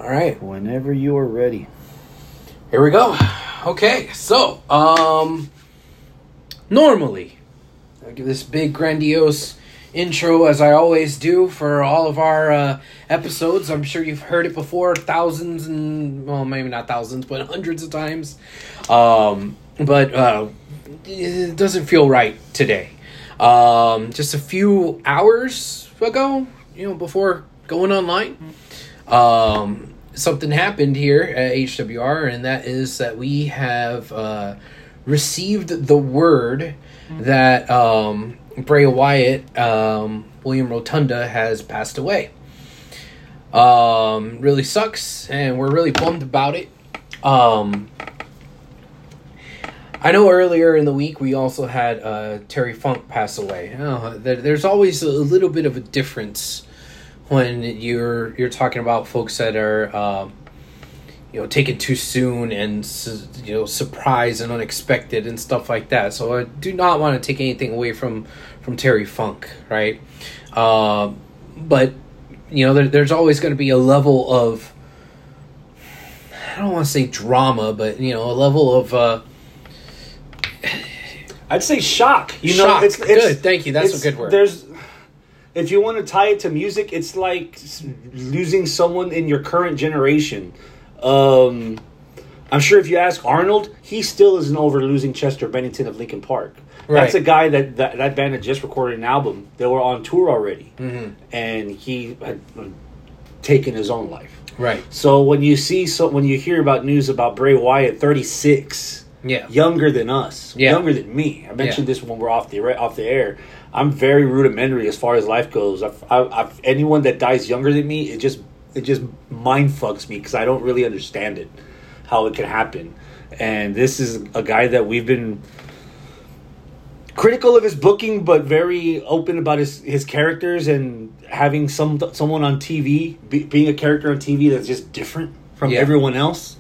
All right. Whenever you are ready. Here we go. Okay, so, normally, I give this big grandiose intro as I always do for all of our episodes. I'm sure you've heard it before thousands and, well, maybe not thousands, but hundreds of times. But it doesn't feel right today. Just a few hours ago, before going online, something happened here at HWR, and that is that we have received the word that Bray Wyatt, William Rotunda, has passed away. Really sucks, and we're really bummed about it. I know earlier in the week we also had Terry Funk pass away. There's always a little bit of a difference when you're talking about folks that are taken too soon and surprised and unexpected and stuff like that. So I do not want to take anything away from Terry Funk, right? But there's always going to be a level of, I don't want to say drama, but a level of I'd say shock. Shock. It's good. Thank you. That's a good word. If you want to tie it to music, it's like losing someone in your current generation. I'm sure if you ask Arnold, he still isn't over losing Chester Bennington of Linkin Park. Right. That's a guy that band had just recorded an album. They were on tour already, and he had taken his own life. Right. So when you hear about news about Bray Wyatt, 36. Yeah, younger than us, younger than me. I mentioned this when we're off the air. I'm very rudimentary as far as life goes. Anyone that dies younger than me, it just mind fucks me because I don't really understand it, how it can happen. And this is a guy that we've been critical of his booking, but very open about his characters and having someone on TV, being a character on TV that's just different from everyone else.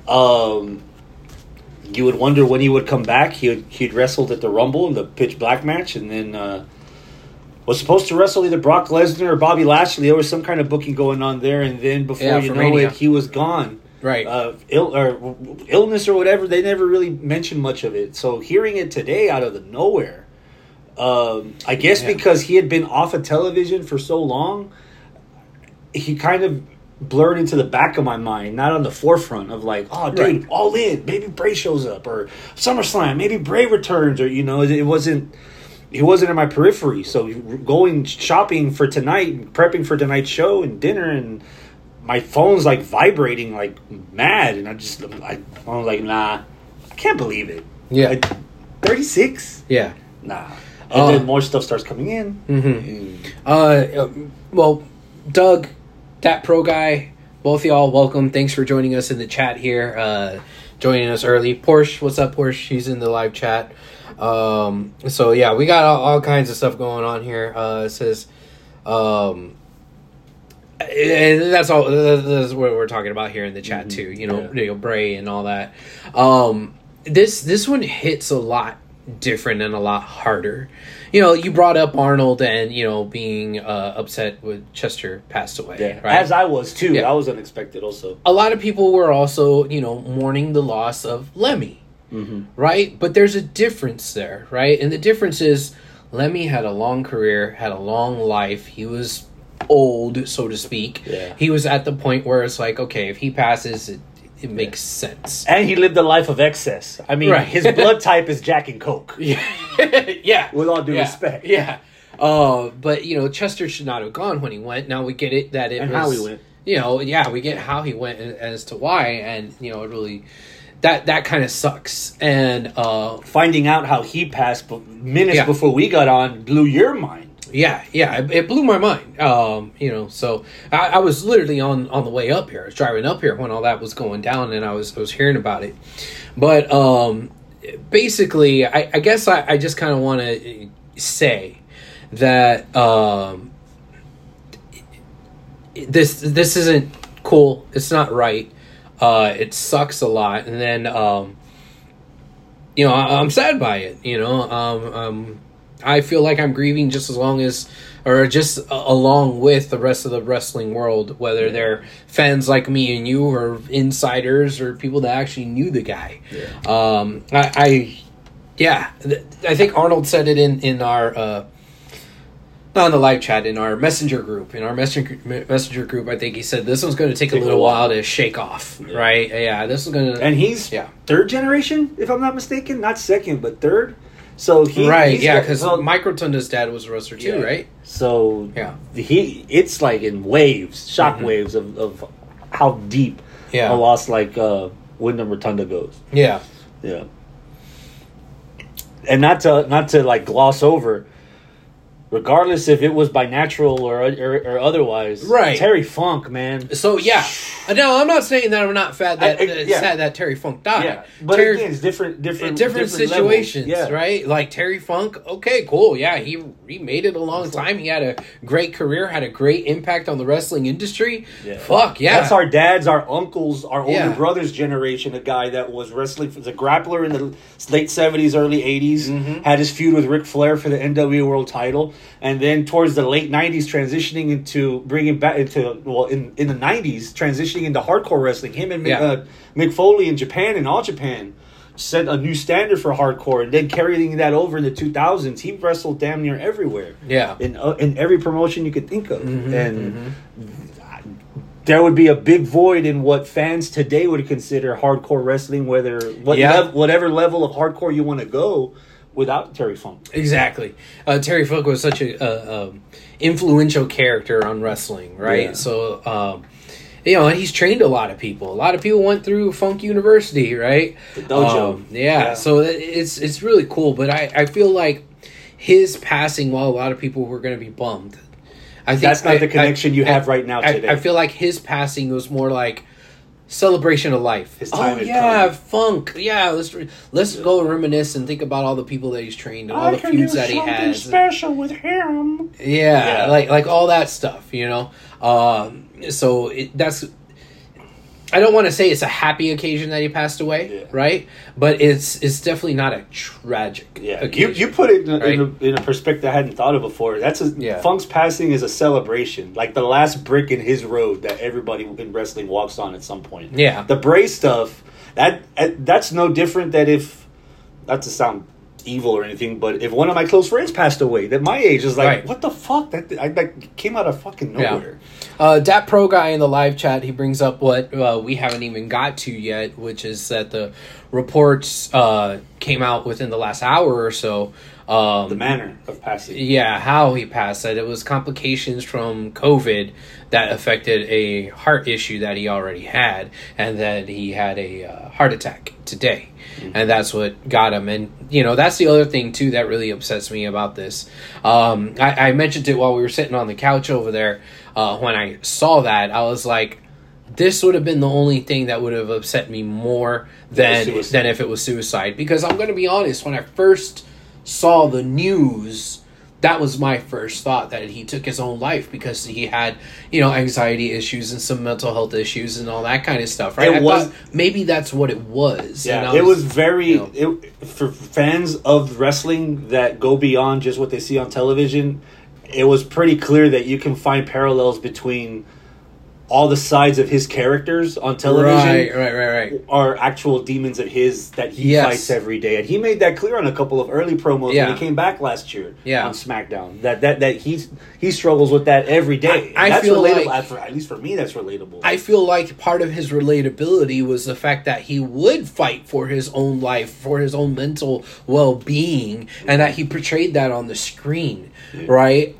You would wonder when he would come back. He'd wrestled at the Rumble in the Pitch Black match, and then was supposed to wrestle either Brock Lesnar or Bobby Lashley. There was some kind of booking going on there, and then before you know it, he was gone. Right, illness or whatever. They never really mentioned much of it. So hearing it today out of the nowhere, I guess because he had been off of television for so long, he kind of blurred into the back of my mind, not on the forefront of like, oh, dude, all in, maybe Bray shows up, or SummerSlam, maybe Bray returns, or it wasn't in my periphery. So going shopping for tonight, prepping for tonight's show and dinner, and my phone's like vibrating like mad, and I was like, nah, I can't believe it. Yeah, 36. Yeah, nah. And then more stuff starts coming in. Well, Doug, that pro guy, both of y'all, welcome. Thanks for joining us in the chat here. Joining us early. Porsche, what's up, Porsche? She's in the live chat. So yeah, we got all kinds of stuff going on here. It says, and that's all. That's what we're talking about here in the chat too. Bray and all that. This one hits a lot different and a lot harder. You brought up Arnold and being upset with Chester passed away, right? As I was too. I was unexpected also. A lot of people were also mourning the loss of Lemmy, right? But there's a difference there, right? And the difference is Lemmy had a long career, had a long life. He was old, so to speak. He was at the point where it's like, okay, if he passes, it makes sense. And he lived a life of excess. I mean, his blood type is Jack and Coke. Yeah. With all due respect. Yeah. But, Chester should not have gone when he went. Now we get it that it and was... how he went. We get how he went as to why. And, it really... That kind of sucks. And... finding out how he passed minutes before we got on blew your mind. Yeah, it blew my mind. So I was literally on the way up here. I was driving up here when all that was going down, and I was hearing about it. But basically, I guess I just kind of want to say that this isn't cool. It's not right. It sucks a lot, and then I'm sad by it. I feel like I'm grieving just as long as, or just along with the rest of the wrestling world, whether they're fans like me and you, or insiders, or people that actually knew the guy. Yeah. I think Arnold said it in our not in the live chat, in our messenger group. In our messenger group, I think he said this one's going to take a little while to shake off, right? Yeah, this is going to... And he's third generation, if I'm not mistaken. Not second, but third. So because Mike Rotunda's dad was a wrestler too, right? So it's like in waves, shock waves of how deep a loss like Wyndham Rotunda goes. Yeah. And not to like gloss over, regardless if it was by natural or otherwise, right? Terry Funk, man. So no, I'm not saying that I'm not sad that Terry Funk died. Yeah, but again, it's different situations, right? Like Terry Funk, okay, cool, yeah, he made it a long time. He had a great career, had a great impact on the wrestling industry. Fuck yeah, that's our dads, our uncles, our older brothers' generation. A guy that was wrestling as a grappler in the late '70s, early '80s, had his feud with Ric Flair for the NWA World Title. And then towards the late 90s, transitioning into bringing back into, in the 90s, transitioning into hardcore wrestling. Him and Mick Foley in Japan and All Japan set a new standard for hardcore. And then carrying that over in the 2000s, he wrestled damn near everywhere. Yeah. In every promotion you could think of. There would be a big void in what fans today would consider hardcore wrestling, whatever level of hardcore you want to go, without Terry Funk. Exactly. Terry Funk was such a influential character on wrestling, right? Yeah. So, he's trained a lot of people. A lot of people went through Funk University, right? The dojo. So it's really cool. But I feel like his passing, while a lot of people were going to be bummed, I think that's not the connection you have right now today. I feel like his passing was more like celebration of life. His time Funk. Yeah, let's go reminisce and think about all the people that he's trained and all the feuds that he has. Special with him. Yeah, like all that stuff, So that's. I don't want to say it's a happy occasion that he passed away, right? But it's definitely not a tragic occasion. You put it in a perspective I hadn't thought of before. Funk's passing is a celebration, like the last brick in his road that everybody in wrestling walks on at some point. Yeah. The Bray stuff, that's no different than if, not to sound evil or anything, but if one of my close friends passed away at my age, is like, what the fuck? That came out of fucking nowhere. Dat Pro guy in the live chat, he brings up what we haven't even got to yet, which is that the reports came out within the last hour or so. The manner of passing. Yeah, how he passed. That it was complications from COVID that affected a heart issue that he already had, and that he had a heart attack today. And that's what got him. And, that's the other thing, too, that really upsets me about this. I mentioned it while we were sitting on the couch over there. When I saw that, I was like, this would have been the only thing that would have upset me more than if it was suicide. Because I'm going to be honest, when I first saw the news, that was my first thought, that he took his own life because he had, anxiety issues and some mental health issues and all that kind of stuff, right? I thought maybe that's what it was. Yeah, it was very... for fans of wrestling that go beyond just what they see on television, it was pretty clear that you can find parallels between all the sides of his characters on television right. are actual demons of his that he fights every day. And he made that clear on a couple of early promos when he came back last year on SmackDown. That he struggles with that every day. I feel relatable. like, at least for me, that's relatable. I feel like part of his relatability was the fact that he would fight for his own life, for his own mental well-being, and that he portrayed that on the screen, right?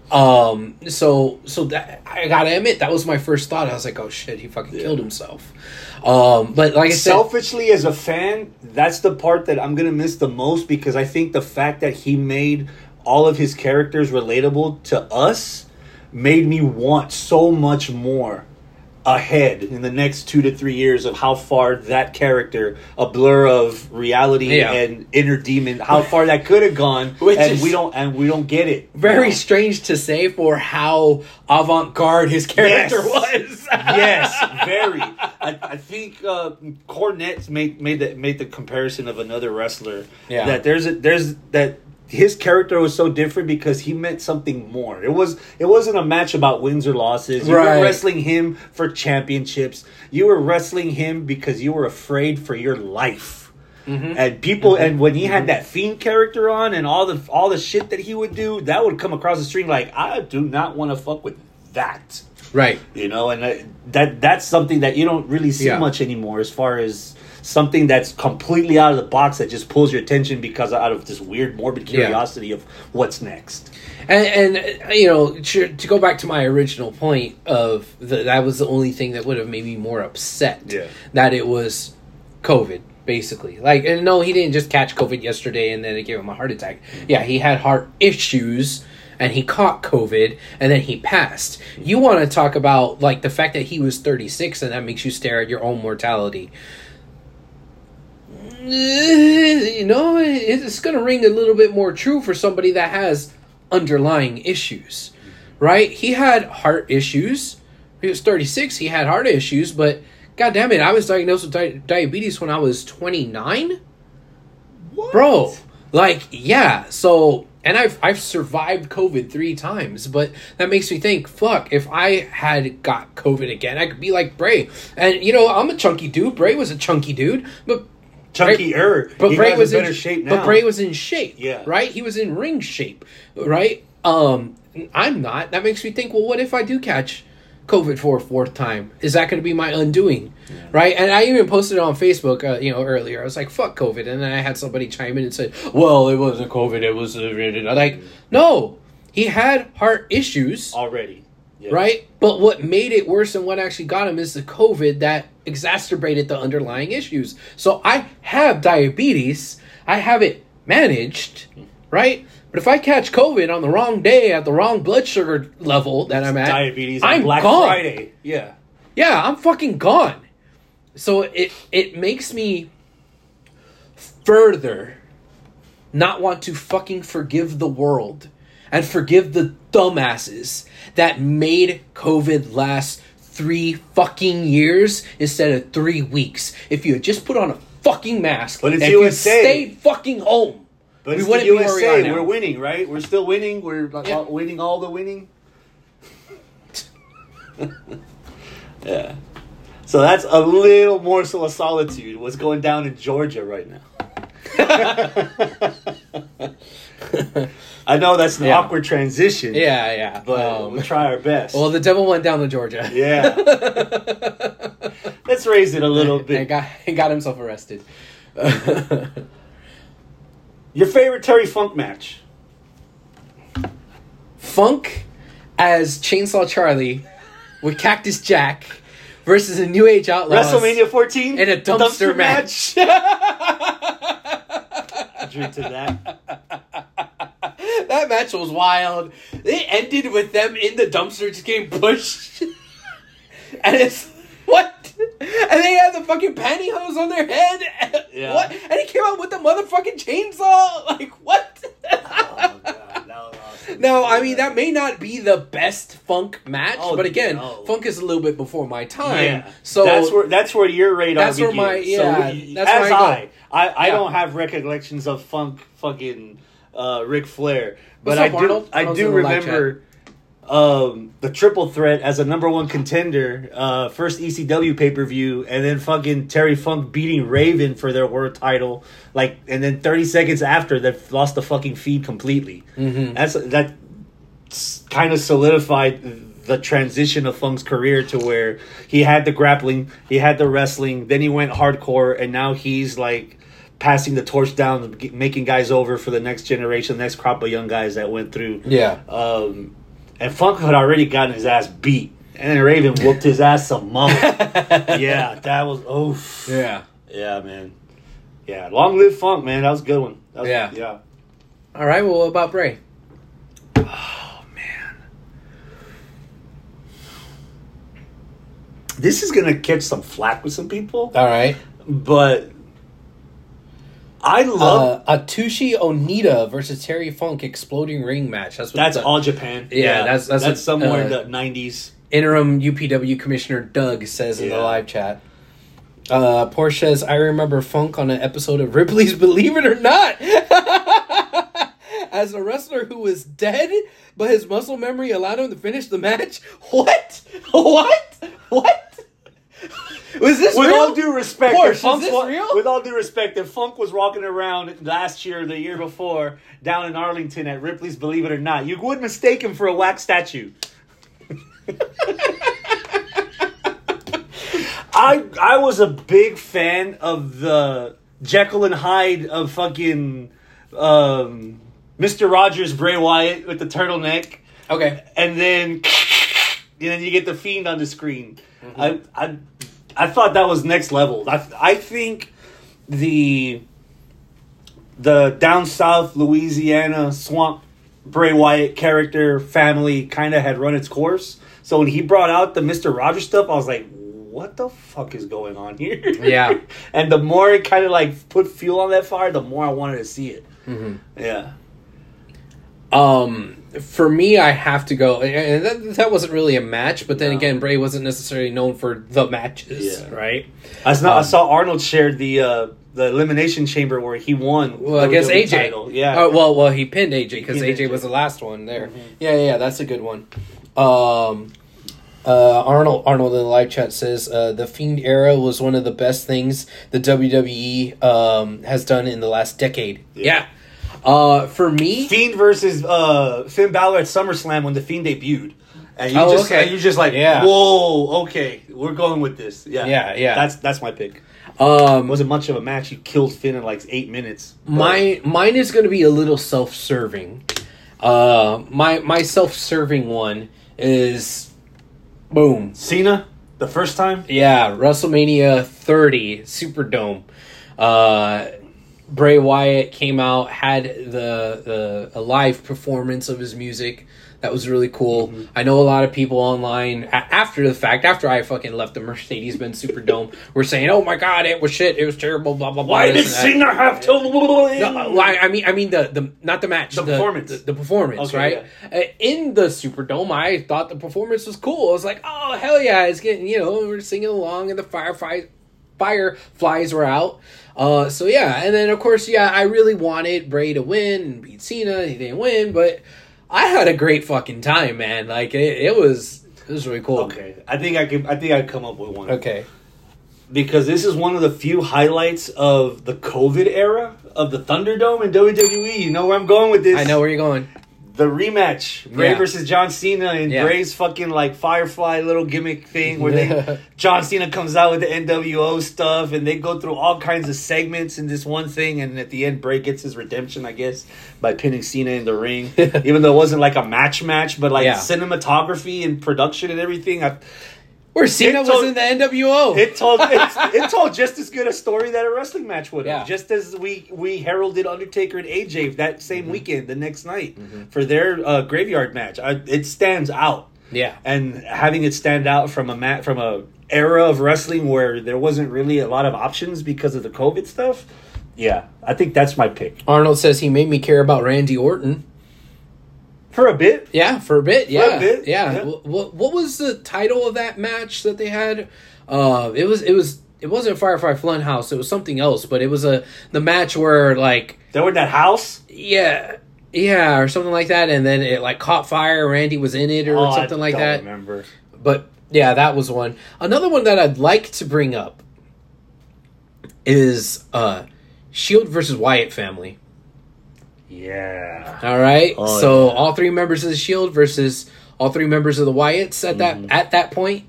So that, I gotta admit, that was my first thought. I was like, oh shit, he fucking killed himself. But like I said, selfishly as a fan, that's the part that I'm gonna miss the most, because I think the fact that he made all of his characters relatable to us made me want so much more ahead in the next 2 to 3 years of how far that character, a blur of reality and inner demon, how far that could have gone, and we don't get it. Very strange to say for how avant-garde his character was. Yes, very. I think Cornette made the comparison of another wrestler that his character was so different because he meant something more. It wasn't a match about wins or losses. You were wrestling him for championships. You were wrestling him because you were afraid for your life. And people, and when he had that Fiend character on and all the shit that he would do, that would come across the screen like, I do not want to fuck with that. Right. You know, and that's something that you don't really see much anymore, as far as something that's completely out of the box that just pulls your attention because out of this weird morbid curiosity of what's next. And you know, to go back to my original point of that was the only thing that would have made me more upset. That it was COVID, basically. Like, and no, he didn't just catch COVID yesterday and then it gave him a heart attack. Yeah, he had heart issues and he caught COVID and then he passed. You want to talk about like the fact that he was 36 and that makes you stare at your own mortality. You know, it's going to ring a little bit more true for somebody that has underlying issues, right? He had heart issues. He was 36. He had heart issues, but God damn it, I was diagnosed with diabetes when I was 29. What? Bro, like, yeah. So, and I've survived COVID 3 times, but that makes me think, fuck, if I had got COVID again, I could be like Bray. And, you know, I'm a chunky dude. Bray was a chunky dude, but chunkier. But Bray was in better shape now. But Bray was in shape. Yeah. Right? He was in ring shape. Right? I'm not. That makes me think, well, what if I do catch COVID for a 4th time? Is that going to be my undoing? Right? And I even posted it on Facebook, earlier. I was like, fuck COVID. And then I had somebody chime in and say, well, it wasn't COVID. It was... like, no. He had heart issues. Already. Yes. Right? But what made it worse and what actually got him is the COVID that exacerbated the underlying issues. So I have diabetes. I have it managed, right? But if I catch COVID on the wrong day at the wrong blood sugar level that I'm at, diabetes I'm on Black gone. Friday. Yeah. Yeah, I'm fucking gone. So it makes me further not want to fucking forgive the world and forgive the dumbasses that made COVID last 3 fucking years instead of 3 weeks. If you had just put on a fucking mask but it's and USA. you stayed fucking home, but we it's wouldn't the be where we are USA. now. We're winning, right? We're still winning. We're winning all the winning. Yeah. So that's a little morsel of solitude. What's going down in Georgia right now? I know that's an awkward transition. Yeah. But we'll try our best. Well, the devil went down to Georgia. Yeah. Let's raise it a little bit. And got himself arrested. Your favorite Terry Funk match? Funk as Chainsaw Charlie with Cactus Jack versus the New Age Outlaws. WrestleMania 14? In a dumpster match. Drink to that. That match was wild. It ended with them in the dumpster just getting pushed. And it's... What? And they had the fucking pantyhose on their head. Yeah. What? And he came out with the motherfucking chainsaw. Like, what? Oh, God. That was awesome. Now, I mean, that may not be the best Funk match, but again, no. Funk is a little bit before my time. Yeah. So that's where your radar that's where begins. that's where I go. I don't have recollections of Funk fucking Ric Flair, but What's up, Arnold? I do remember the Triple Threat as a #1 contender, first ECW pay-per-view, and then fucking Terry Funk beating Raven for their world title, and then 30 seconds after they lost the fucking feed completely. Mm-hmm. That kind of solidified the transition of Funk's career to where he had the grappling, he had the wrestling, then he went hardcore, and now he's like passing the torch down, making guys over for the next generation, the next crop of young guys that went through. Yeah. And Funk had already gotten his ass beat. And then Raven whooped his ass some more. Yeah, that was... oof. Yeah. Yeah, man. Yeah, long live Funk, man. That was a good one. Yeah. All right, well, what about Bray? Oh, man. This is going to catch some flack with some people. All right. But... I love Atsushi Onita versus Terry Funk exploding ring match. That's all Japan. Yeah, that's somewhere in the 90s. Interim UPW Commissioner Doug says in the live chat. Porsche says, I remember Funk on an episode of Ripley's Believe It or Not. as a wrestler who was dead, but his muscle memory allowed him to finish the match? What? Was this with real? all due respect, Porsche, if Funk's is this real? with all due respect, if Funk was walking around last year or the year before down in Arlington at Ripley's Believe It or Not, you would mistake him for a wax statue. I was a big fan of the Jekyll and Hyde of fucking Mr. Rogers, Bray Wyatt with the turtleneck. Okay. And then you get the Fiend on the screen. Mm-hmm. I thought that was next level. I think the down south Louisiana swamp Bray Wyatt character family kind of had run its course. So when he brought out the Mr. Rogers stuff, I was like, what the fuck is going on here? Yeah. And the more it kind of like put fuel on that fire, the more I wanted to see it. Mm-hmm. Yeah. For me, I have to go, and that wasn't really a match, but then again, Bray wasn't necessarily known for the matches, right? I saw Arnold shared the Elimination Chamber where he won. Well, against AJ. Title. Yeah. Well, he pinned AJ because AJ was the last one there. Mm-hmm. Yeah, that's a good one. Arnold in the live chat says the Fiend era was one of the best things the WWE has done in the last decade. Yeah. For me, Fiend versus Finn Balor at SummerSlam when the Fiend debuted, and you're just like, whoa, okay, we're going with this. Yeah. That's my pick. Wasn't much of a match. You killed Finn in like 8 minutes. Mine is going to be a little self-serving. My self-serving one is boom, Cena the first time. Yeah, WrestleMania 30 Superdome. Bray Wyatt came out, had a live performance of his music. That was really cool. Mm-hmm. I know a lot of people online, after the fact, after I fucking left the Mercedes-Benz Superdome, were saying, oh my god, it was shit, it was terrible, blah, blah, blah. Why did Cena have to... No, I mean the not the match. The performance. The performance, okay, right? Yeah. In the Superdome, I thought the performance was cool. I was like, oh, hell yeah, it's getting, we're singing along, and the fireflies were out. So yeah, and then of course, I really wanted Bray to win and beat Cena. He didn't win, but I had a great fucking time, man. Like it was really cool. Okay, I think I'd come up with one. Okay, because this is one of the few highlights of the COVID era of the Thunderdome in WWE. You know where I'm going with this? I know where you're going. The rematch, Bray versus John Cena, and Bray's fucking like Firefly little gimmick thing where John Cena comes out with the NWO stuff, and they go through all kinds of segments in this one thing, and at the end, Bray gets his redemption, I guess, by pinning Cena in the ring. Even though it wasn't like a match, but like cinematography and production and everything. Where Cena was in the NWO. It told just as good a story that a wrestling match would have. Yeah. Just as we heralded Undertaker and AJ that same weekend, the next night, for their graveyard match. It stands out. Yeah. And having it stand out from a era of wrestling where there wasn't really a lot of options because of the COVID stuff. Yeah, I think that's my pick. Arnold says he made me care about Randy Orton. For a bit. Yeah, for a bit. Yeah. For a bit. Yeah. What was the title of that match that they had? It wasn't Firefly Funhouse. It was something else, but it was the match where like they were in that house? Yeah, or something like that, and then it like caught fire, Randy was in it or something like that. I don't remember. But yeah, that was one. Another one that I'd like to bring up is Shield versus Wyatt family. Yeah. All right. So all three members of the Shield versus all three members of the Wyatts at that point.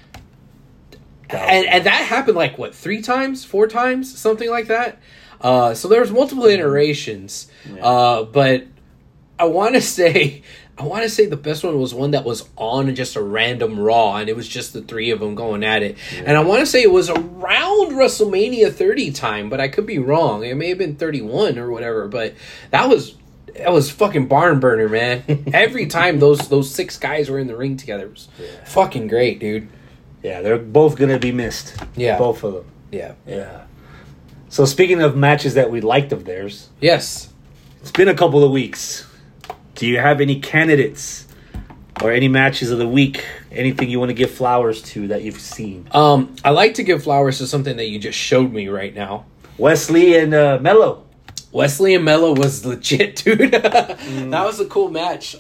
And that happened like what, 3 times, 4 times, something like that. So there was multiple iterations. But I want to say the best one was one that was on just a random Raw, and it was just the 3 of them going at it. Yeah. And I want to say it was around WrestleMania 30 time, but I could be wrong. It may have been 31 or whatever, but that was fucking barn burner, man. Every time those 6 guys were in the ring together, it was fucking great, dude. Yeah, they're both going to be missed. Yeah. Both of them. Yeah. So speaking of matches that we liked of theirs. Yes. It's been a couple of weeks. Do you have any candidates or any matches of the week? Anything you want to give flowers to that you've seen? I like to give flowers to something that you just showed me right now. Wesley and Mello. Wesley and Mello was legit, dude. That was a cool match.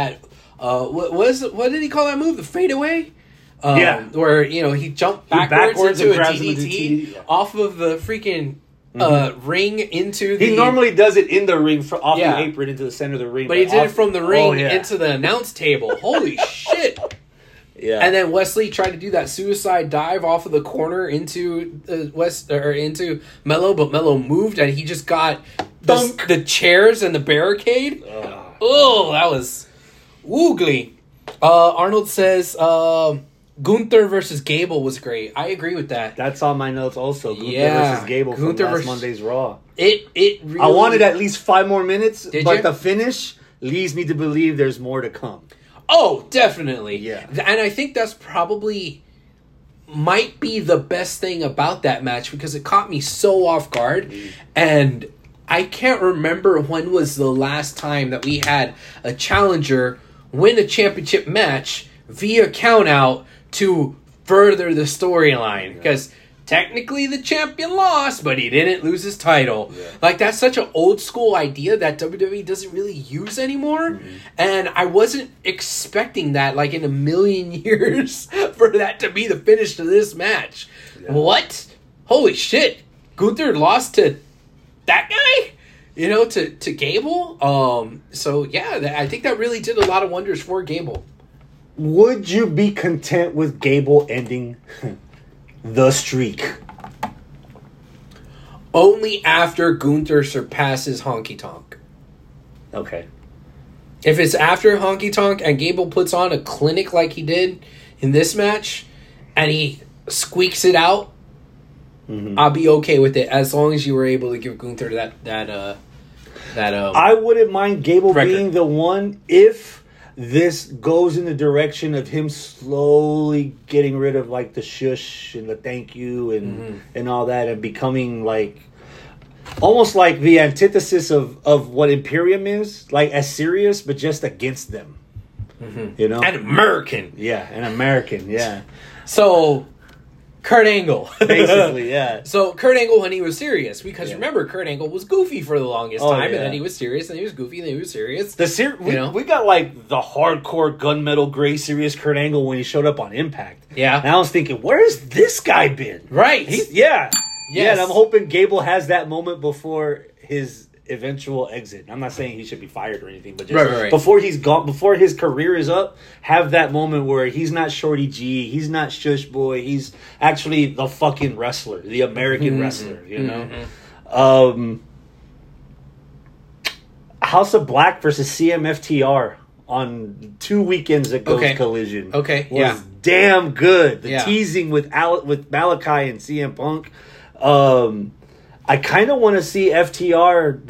What did he call that move? The fadeaway? Where, he jumped backwards into a DDT off of the freaking ring into the... He normally does it in the ring, off the apron into the center of the ring. But he did it from the ring into the announce table. Holy shit. Yeah. And then Wesley tried to do that suicide dive off of the corner into into Mello, but Mello moved and he just got the chairs and the barricade. Oh, that was woogly. Arnold says Gunther versus Gable was great. I agree with that. That's on my notes also. Gunther versus Gable from last Monday's Raw. It really... I wanted at least 5 more minutes, but the finish leads me to believe there's more to come. Oh, definitely. Yeah. And I think that's probably might be the best thing about that match because it caught me so off guard. And I can't remember when was the last time that we had a challenger win a championship match via countout to further the storyline. Because technically the champion lost, but he didn't lose his title. Yeah. Like, that's such an old school idea that WWE doesn't really use anymore. Mm-hmm. And I wasn't expecting that, like, in a million years for that to be the finish to this match. Yeah. What? Holy shit. Gunther lost to that guy? To Gable? So, yeah, I think that really did a lot of wonders for Gable. Would you be content with Gable ending the streak? Only after Gunther surpasses Honky Tonk. Okay. If it's after Honky Tonk and Gable puts on a clinic like he did in this match and he squeaks it out, I'll be okay with it as long as you were able to give Gunther that I wouldn't mind Gable being the one if this goes in the direction of him slowly getting rid of like the shush and the thank you and all that and becoming like almost like the antithesis of what Imperium is, like as serious but just against them. An American. Yeah, an American, yeah. So Kurt Angle. Basically, yeah. So Kurt Angle when he was serious, because remember, Kurt Angle was goofy for the longest time, and then he was serious, and he was goofy, and then he was serious. We got like the hardcore gunmetal gray serious Kurt Angle when he showed up on Impact. Yeah. And I was thinking, where's this guy been? Right. Yeah, and I'm hoping Gable has that moment before his eventual exit. I'm not saying he should be fired or anything, but just before he's gone, before his career is up, have that moment where he's not Shorty G, he's not Shush Boy, he's actually the fucking wrestler, the American wrestler, House of Black versus CMFTR on 2 weekends ago. Collision. Was damn good. The teasing with Malachi and CM Punk. I kind of want to see FTR.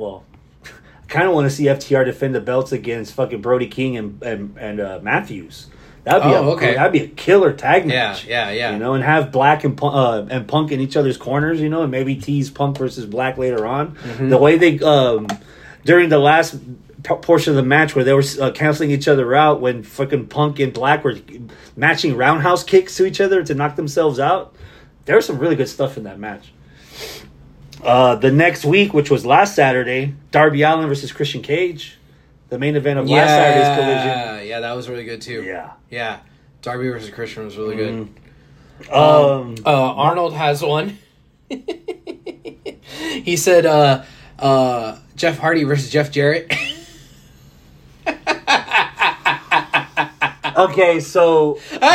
FTR defend the belts against fucking Brody King and Matthews. That'd be a killer tag match. Yeah. And have Black and Punk in each other's corners. And maybe tease Punk versus Black later on. The way they during the last portion of the match where they were canceling each other out when fucking Punk and Black were matching roundhouse kicks to each other to knock themselves out. There was some really good stuff in that match. The next week, which was last Saturday, Darby Allin versus Christian Cage. The main event of last Saturday's Collision. Yeah, that was really good too. Yeah. Darby versus Christian was really good. Arnold has one. He said Jeff Hardy versus Jeff Jarrett. Okay, so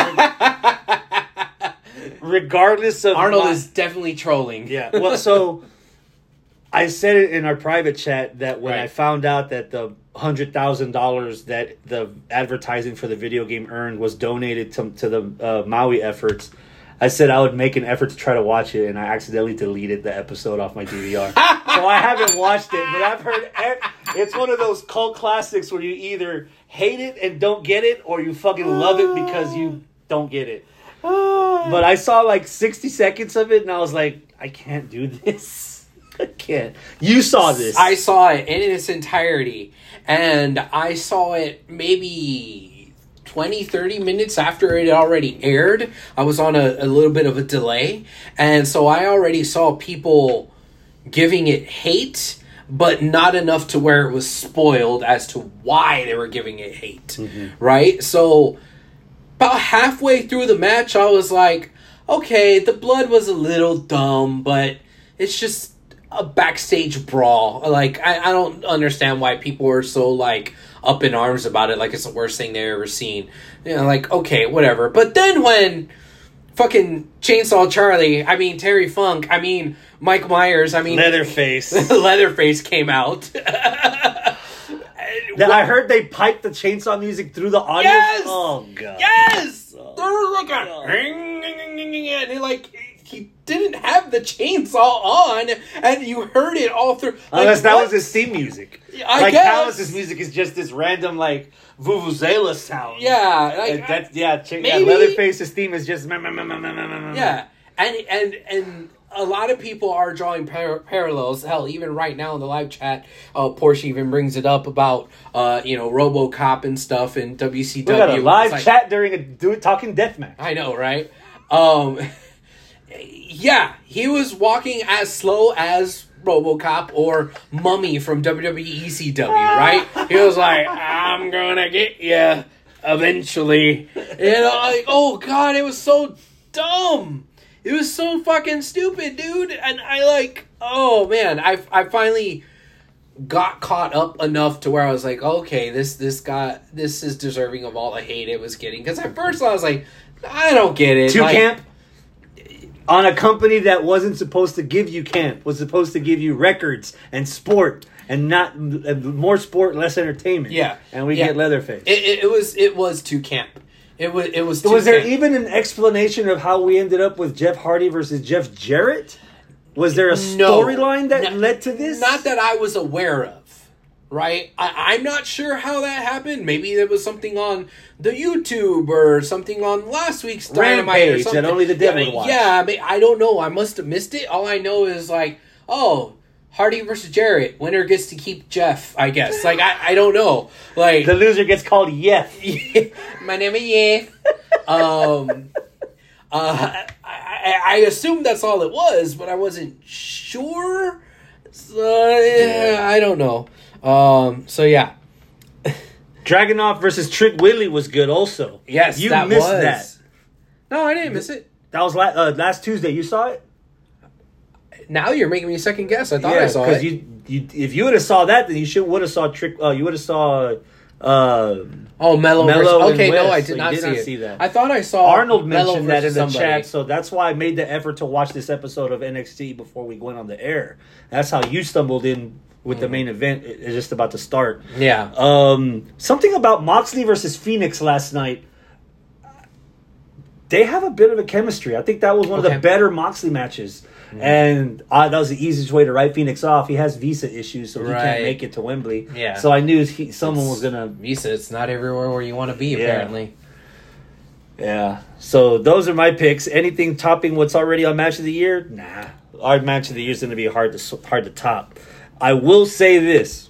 regardless of Arnold is definitely trolling. Yeah. Well, so I said it in our private chat that when I found out that the $100,000 that the advertising for the video game earned was donated to the Maui efforts, I said I would make an effort to try to watch it, and I accidentally deleted the episode off my DVR. So I haven't watched it, but I've heard it's one of those cult classics where you either hate it and don't get it, or you fucking love it because you don't get it. But I saw like 60 seconds of it, and I was like, I can't do this. I can't. You saw this. I saw it in its entirety, and I saw it maybe 20, 30 minutes after it already aired. I was on a little bit of a delay, and so I already saw people giving it hate. but not enough to where it was spoiled as to why they were giving it hate, right? So about halfway through the match, I was like, okay, the blood was a little dumb, but it's just a backstage brawl. Like, I don't understand why people are so, like, up in arms about it, like it's the worst thing they've ever seen. You know, like, okay, whatever. But then when fucking Chainsaw Charlie, I mean, Terry Funk, I mean, Mike Myers, I mean... Leatherface came out. That I heard they piped the chainsaw music through the audio. Yes! Oh, God. Yes! There was like a... And he, like... He didn't have the chainsaw on, and you heard it all through. Like, unless that was his theme music. I guess. Callus's music is just this random, like, vuvuzela sound. Yeah. Like, Leatherface's theme is just... Yeah. And a lot of people are drawing parallels. Hell, even right now in the live chat, Porsche even brings it up about, RoboCop and stuff and WCW. We got a live chat during talking deathmatch. I know, right? Yeah, he was walking as slow as RoboCop or Mummy from WWE ECW, right? He was like, I'm gonna get you eventually. Like, oh God, it was so dumb. It was so fucking stupid, dude. And oh man, I finally got caught up enough to where I was like, okay, this is deserving of all the hate it was getting. Because at first I was like, I don't get it. Camp? On a company that wasn't supposed to give you camp, was supposed to give you records and sport, and not more sport, less entertainment. Yeah, and we get Leatherface. It was too camp. It was. Was there even an explanation of how we ended up with Jeff Hardy versus Jeff Jarrett? Was there a storyline that led to this? Not that I was aware of. Right? I'm not sure how that happened. Maybe there was something on the YouTube or something on last week's Dynamite or something that only the devil would watch. Yeah, I don't know. I must have missed it. All I know is like, Hardy versus Jarrett. Winner gets to keep Jeff, I guess. Like, I don't know. Like, the loser gets called Yef. My name is Yef. I assumed that's all it was, but I wasn't sure. So, I don't know. So yeah. Dragunov versus Trick Willie was good also. Yes, you missed that. No, I didn't miss it. That was last Tuesday. You saw it? Now you're making me second guess. I thought I saw it. Because if you would have saw that, then you would have saw Trick. You would have saw. Mello. Okay, no, I did not see that. I thought I saw Arnold mentioned that in the chat, so that's why I made the effort to watch this episode of NXT before we went on the air. That's how you stumbled in with the main event. It's just about to start. Yeah. Something about Moxley versus Phoenix last night. They have a bit of a chemistry. I think that was one of the better Moxley matches. Mm-hmm. And that was the easiest way to write Phoenix off. He has visa issues, so he can't make it to Wembley. Yeah. So I knew someone was going to... Visa, it's not everywhere where you want to be, apparently. Yeah. So those are my picks. Anything topping what's already on Match of the Year? Nah. Our Match of the Year is going to be hard to top. I will say this.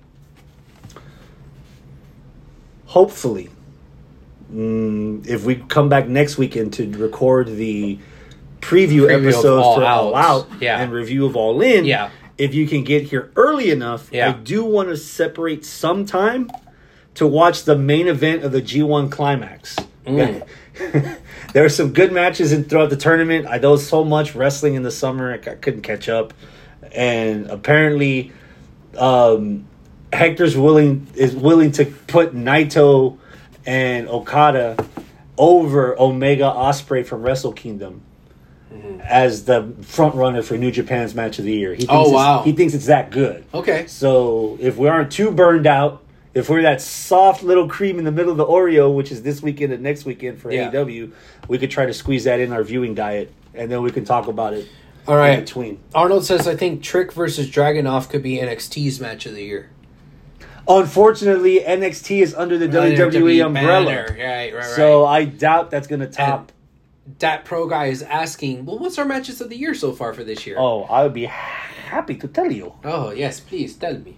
Hopefully, if we come back next weekend to record the preview episode for All Out and review of All In, if you can get here early enough, I do want to separate some time to watch the main event of the G1 Climax. There were some good matches throughout the tournament. There was so much wrestling in the summer, I couldn't catch up. And apparently, Hector's willing to put Naito and Okada over Omega Ospreay from Wrestle Kingdom as the front runner for New Japan's Match of the Year. He thinks it's that good. Okay. So if we aren't too burned out, if we're that soft little cream in the middle of the Oreo, which is this weekend and next weekend for AEW, we could try to squeeze that in our viewing diet, and then we can talk about it. All right. In between. Arnold says, I think Trick versus Dragunov could be NXT's Match of the Year. Unfortunately, NXT is under the WWE umbrella. Right. So I doubt that's going to top. And Dat Pro Guy is asking, well, what's our matches of the year so far for this year? Oh, I would be happy to tell you. Oh, yes, please, tell me.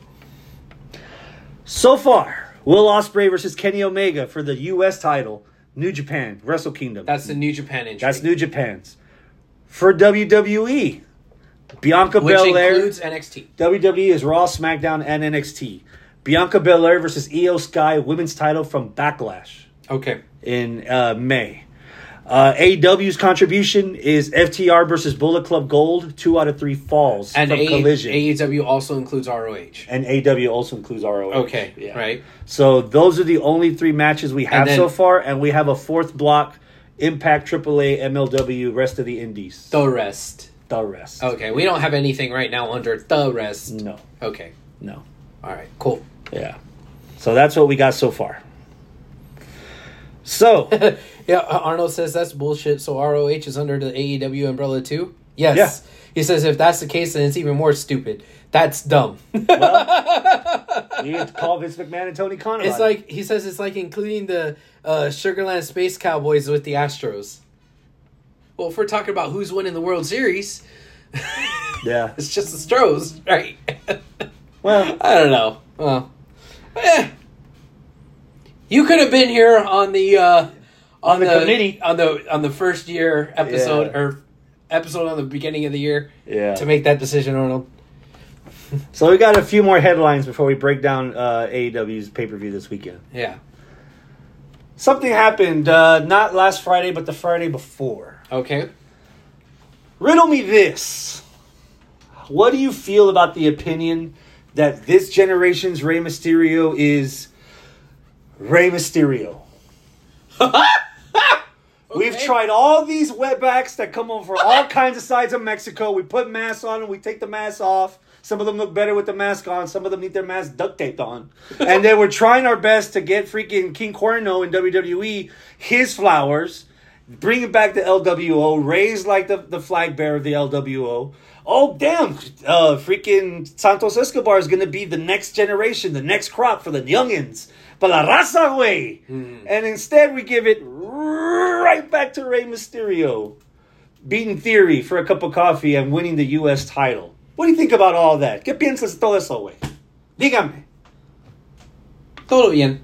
So far, Will Ospreay versus Kenny Omega for the U.S. title. New Japan, Wrestle Kingdom. That's the New Japan entry. That's New Japan's. For WWE, Bianca Which Belair. includes NXT. WWE is Raw, SmackDown, and NXT. Bianca Belair versus Io Sky, women's title from Backlash Okay. in May. AEW's contribution is FTR versus Bullet Club Gold, 2 out of 3 falls And from Collision. AEW also includes ROH. And AEW also includes ROH. Okay, Yeah. right. So those are the only 3 matches we have then- so far, and we have a 4th block, Impact, AAA, MLW, rest of the indies. The rest. The rest. Okay, we don't have anything right now under the rest. No. Okay, No. all right, cool. Yeah. So that's what we got so far. So, Yeah, Arnold says that's bullshit. So ROH is under the AEW umbrella too? Yes. Yeah. He says if that's the case, then it's even more stupid. That's dumb. well, you get to call Vince McMahon and Tony Khan. It's like he says it's like including the Sugarland Space Cowboys with the Astros. Well, if we're talking about who's winning the World Series, yeah. it's just the Stros, right? Well, I don't know. Well, you could have been here on the on the committee on the first year episode Yeah. or episode on the beginning of the year yeah. to make that decision, Arnold. So we got a few more headlines before we break down AEW's pay-per-view this weekend. Yeah. Something happened not last Friday, but the Friday before. Okay. Riddle me this. What do you feel about the opinion that this generation's Rey Mysterio is Rey Mysterio? We've tried all these wetbacks that come over all kinds of sides of Mexico. We put masks on them. We take the masks off. Some of them look better with the mask on. Some of them need their mask duct taped on. And then we're trying our best to get freaking King Cuerno in WWE his flowers. Bring back the LWO. Raise like the flag bearer of the LWO. Oh, damn. Freaking Santos Escobar is going to be the next generation, the next crop for the youngins. But la raza, way. And instead we give it right back to Rey Mysterio. Beating Theory for a cup of coffee and winning the U.S. title. What do you think about all that? ¿Qué piensas de todo eso, güey? Dígame. Todo bien.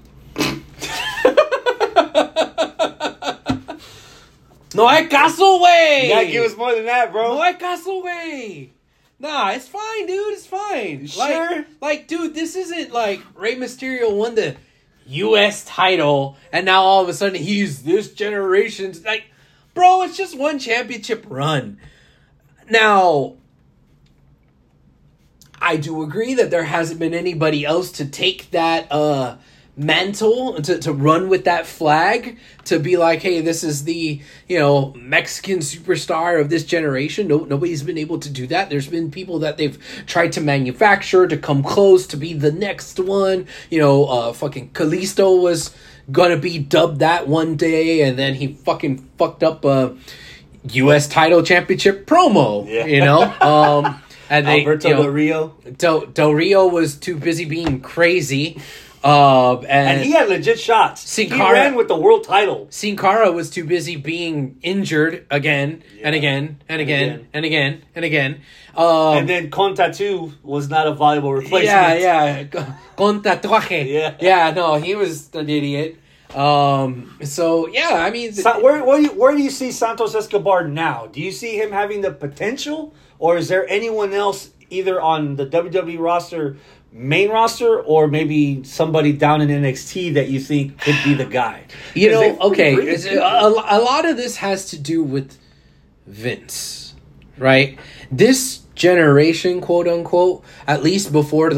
No hay caso, güey. You gotta give us more than that, bro. No hay caso, güey. Nah, it's fine, dude. It's fine. Sure. Like, dude, this isn't like Rey Mysterio won the U.S. title and now all of a sudden he's this generation's. Like, bro, it's just one championship run. Now, I do agree that there hasn't been anybody else to take that mantle, to run with that flag, to be like, hey, this is the, Mexican superstar of this generation. Nobody's been able to do that. There's been people that they've tried to manufacture to come close to be the next one. Fucking Kalisto was gonna be dubbed that one day, and then he fucking fucked up a U.S. title championship promo, And Alberto Del Rio. Del Rio was too busy being crazy. And he had legit shots. Sin He Cara- ran with the world title. Sin Cara was too busy being injured again and again and again and again and again. And then Con Tattoo was not a viable replacement. Yeah. Con tatuaje. Yeah. No, he was an idiot. So, yeah, I mean... Where do you see Santos Escobar now? Do you see him having the potential? Or is there anyone else either on the WWE roster, main roster, or maybe somebody down in NXT that you think could be the guy? A lot of this has to do with Vince, right? This generation, quote unquote, at least before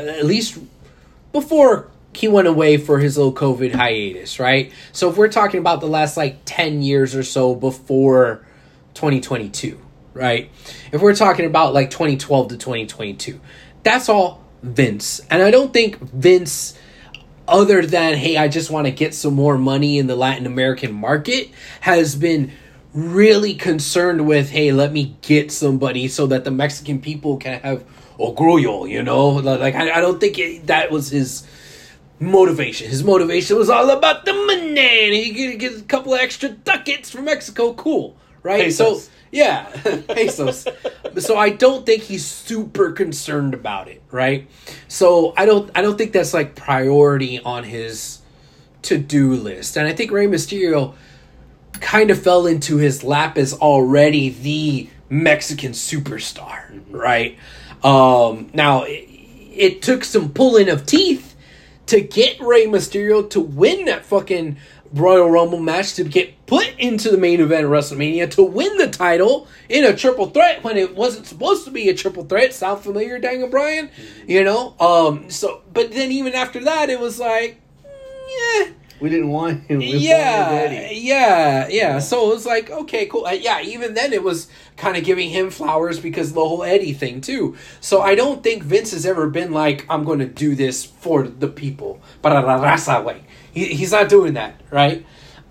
he went away for his little COVID hiatus, right? So if we're talking about the last 10 years or so before 2022, right? If we're talking about 2012 to 2022, that's all Vince. And I don't think Vince, other than, hey, I just want to get some more money in the Latin American market, has been really concerned with, hey, let me get somebody so that the Mexican people can have orgullo, I don't think that was his motivation. His motivation was all about the money, and he could get a couple of extra ducats from Mexico. Cool, right? Pesos. So, yeah, pesos. So I don't think he's super concerned about it, right? So I don't think that's priority on his to-do list. And I think Rey Mysterio kind of fell into his lap as already the Mexican superstar, right? Now, it took some pulling of teeth to get Rey Mysterio to win that fucking Royal Rumble match, to get put into the main event of WrestleMania, to win the title in a triple threat when it wasn't supposed to be a triple threat. Sound familiar, Daniel Bryan? You know? But then even after that, it was like, yeah. We didn't want him. Yeah. So it was like, okay, cool. Even then it was kind of giving him flowers because of the whole Eddie thing too. So I don't think Vince has ever been like, I'm going to do this for the people. Para la raza way. He's not doing that, right?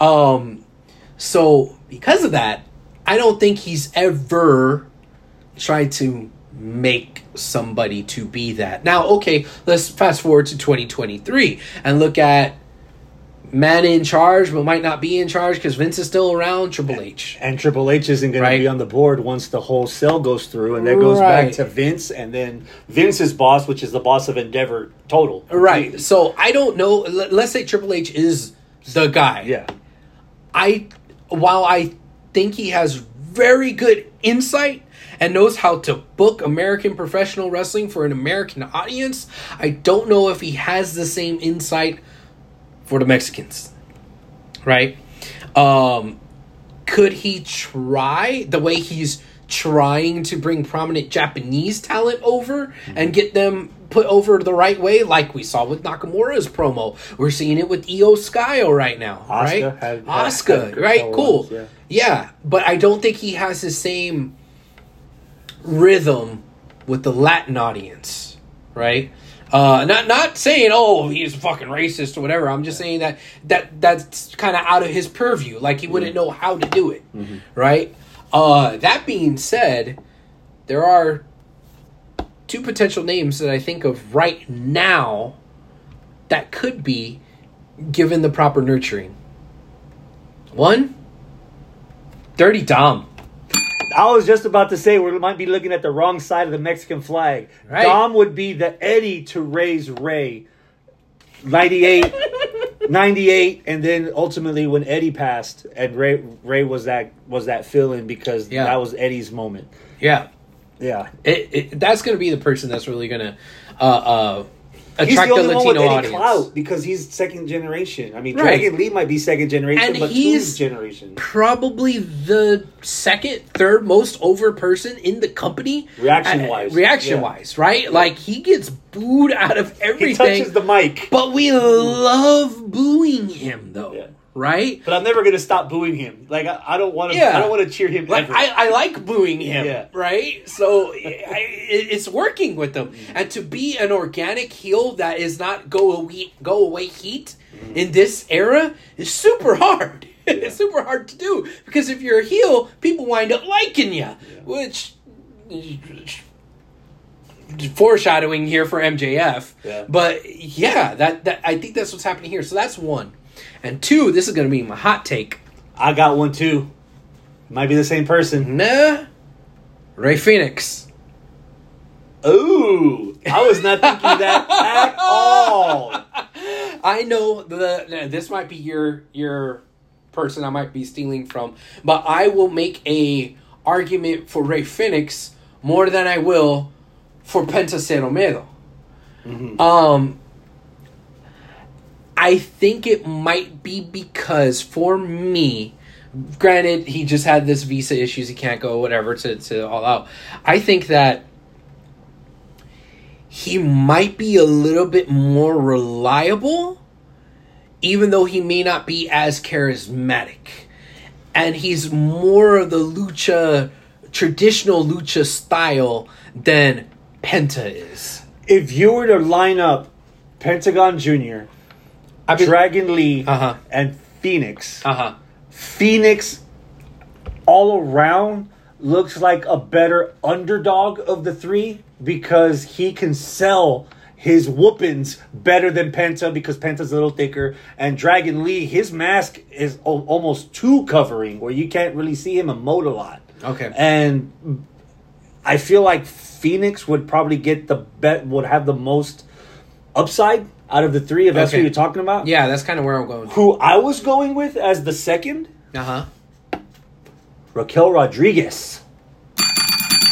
So because of that, I don't think he's ever tried to make somebody to be that. Now, okay, let's fast forward to 2023 and look at man in charge, but might not be in charge because Vince is still around, Triple H. And Triple H isn't going to be on the board once the whole sale goes through, and that goes back to Vince, and then Vince's boss, which is the boss of Endeavor Total. Right. So I don't know. Let's say Triple H is the guy. Yeah. While I think he has very good insight and knows how to book American professional wrestling for an American audience, I don't know if he has the same insight for the Mexicans, right? Could he try the way he's trying to bring prominent Japanese talent over and get them put over the right way, like we saw with Nakamura's promo? We're seeing it with Io Sky right now, right? Asuka, right? Cool. Yeah, but I don't think he has the same rhythm with the Latin audience, right? Not saying, oh, he's fucking racist or whatever. I'm just saying that's kind of out of his purview. Like, he wouldn't know how to do it, right? That being said, there are two potential names that I think of right now that could be given the proper nurturing. One, Dirty Dom. I was just about to say we might be looking at the wrong side of the Mexican flag. Right. Dom would be the Eddie to raise Ray. 98, and then ultimately when Eddie passed, and Ray was that fill-in because that was Eddie's moment. Yeah. That's going to be the person that's really going to attract the Latino audience. Clout because he's second generation. I mean, Dragon Lee might be second generation, but he's generation. Probably the third most over person in the company. Reaction wise, right? Like, he gets booed out of everything. He touches the mic. But we love booing him, though. Yeah. Right? But I'm never going to stop booing him. Like, I don't want to. I don't want to cheer him. Like, I like booing him. Right? So it's working with them, and to be an organic heel that is not go away heat in this era is super hard. It's super hard to do because if you're a heel, people wind up liking you, which. Foreshadowing here for MJF, but that I think that's what's happening here. So that's one. And two, this is going to be my hot take. I got one too. Might be the same person. Nah. Rey Fenix. Ooh. I was not thinking that at all. I know this might be your person I might be stealing from, but I will make a argument for Rey Fenix more than I will for Penta Cero Miedo. I think it might be because, for me, granted, he just had this visa issues, he can't go, whatever, to All Out. I think that he might be a little bit more reliable, even though he may not be as charismatic. And he's more of the traditional lucha style than Penta is. If you were to line up Pentagon Jr., Dragon Lee, and Phoenix. Phoenix, all around, looks like a better underdog of the three because he can sell his whoopings better than Penta because Penta's a little thicker. And Dragon Lee, his mask is almost too covering where you can't really see him emote a lot. Okay. And I feel like Phoenix would probably get would have the most upside out of the three, if that's who you're talking about. Yeah, that's kind of where I'm going. Who I was going with as the second? Raquel Rodriguez.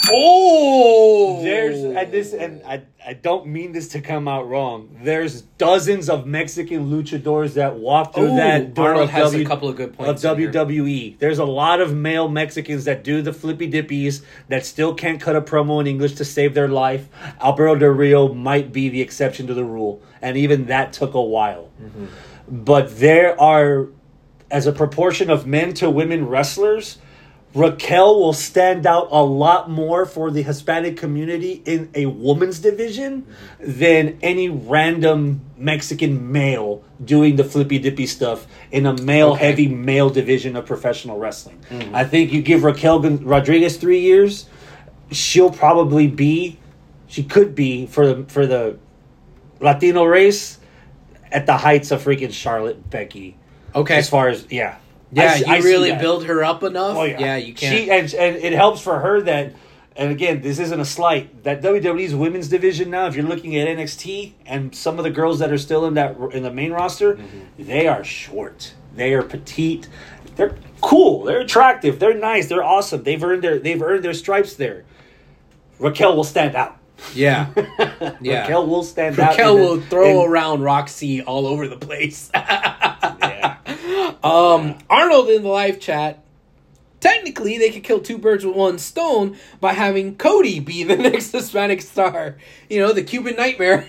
Oh, I don't mean this to come out wrong. There's dozens of Mexican luchadors that walk through that door. Arnold has a couple of good points of WWE. There's a lot of male Mexicans that do the flippy dippies that still can't cut a promo in English to save their life. Alberto Del Rio might be the exception to the rule, and even that took a while. Mm-hmm. But there are, as a proportion of men to women wrestlers, Raquel will stand out a lot more for the Hispanic community in a woman's division than any random Mexican male doing the flippy dippy stuff in a heavy male division of professional wrestling. Mm-hmm. I think you give Raquel Rodriguez 3 years, she could be for the Latino race at the heights of freaking Charlotte, Becky. Okay. As far as, yeah. Yeah, you really build her up enough. Oh, yeah. Yeah, you can't. And it helps for her that, and again, this isn't a slight, that WWE's women's division now, if you're looking at NXT and some of the girls that are still in the main roster, they are short. They are petite. They're cool. They're attractive. They're nice. They're awesome. They've earned their stripes there. Raquel will stand out. Yeah. Yeah. Raquel will stand out. Raquel will throw around Roxy all over the place. Yeah. Arnold in the live chat. Technically, they could kill two birds with one stone by having Cody be the next Hispanic star. You know, the Cuban Nightmare.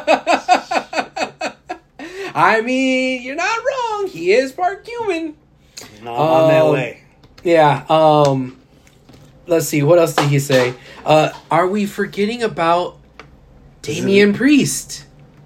I mean, you're not wrong. He is part Cuban. No, on that way. Yeah. Let's see. What else did he say? Are we forgetting about Damian Priest?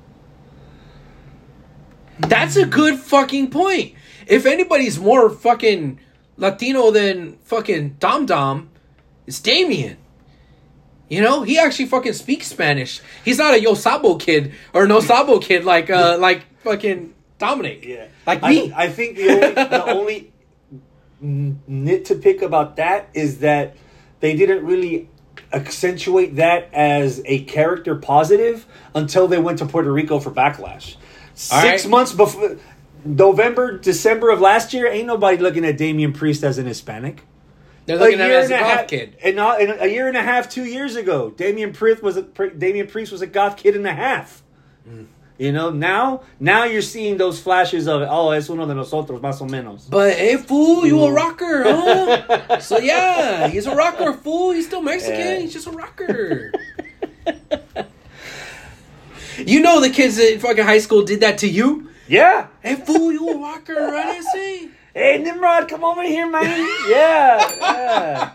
That's a good fucking point. If anybody's more fucking Latino than fucking Dom Dom, it's Damian. You know, he actually fucking speaks Spanish. He's not a Yo Sabo kid or No Sabo kid like fucking Dominic. Yeah, like me. I think the only nit to pick about that is that they didn't really accentuate that as a character positive until they went to Puerto Rico for Backlash. 6 months before, December of last year, ain't nobody looking at Damian Priest as an Hispanic. They're looking at him as a goth kid. And a year and a half, 2 years ago, Damian Priest was a goth kid and a half. Mm. You know, now you're seeing those flashes of, es uno de nosotros, más o menos. But, hey, fool, you a rocker, huh? So, yeah, he's a rocker, fool. He's still Mexican. Yeah. He's just a rocker. You know the kids in fucking high school did that to you? Yeah. Hey, fool, you a rocker, right? I see. Hey, Nimrod, come over here, man. Yeah.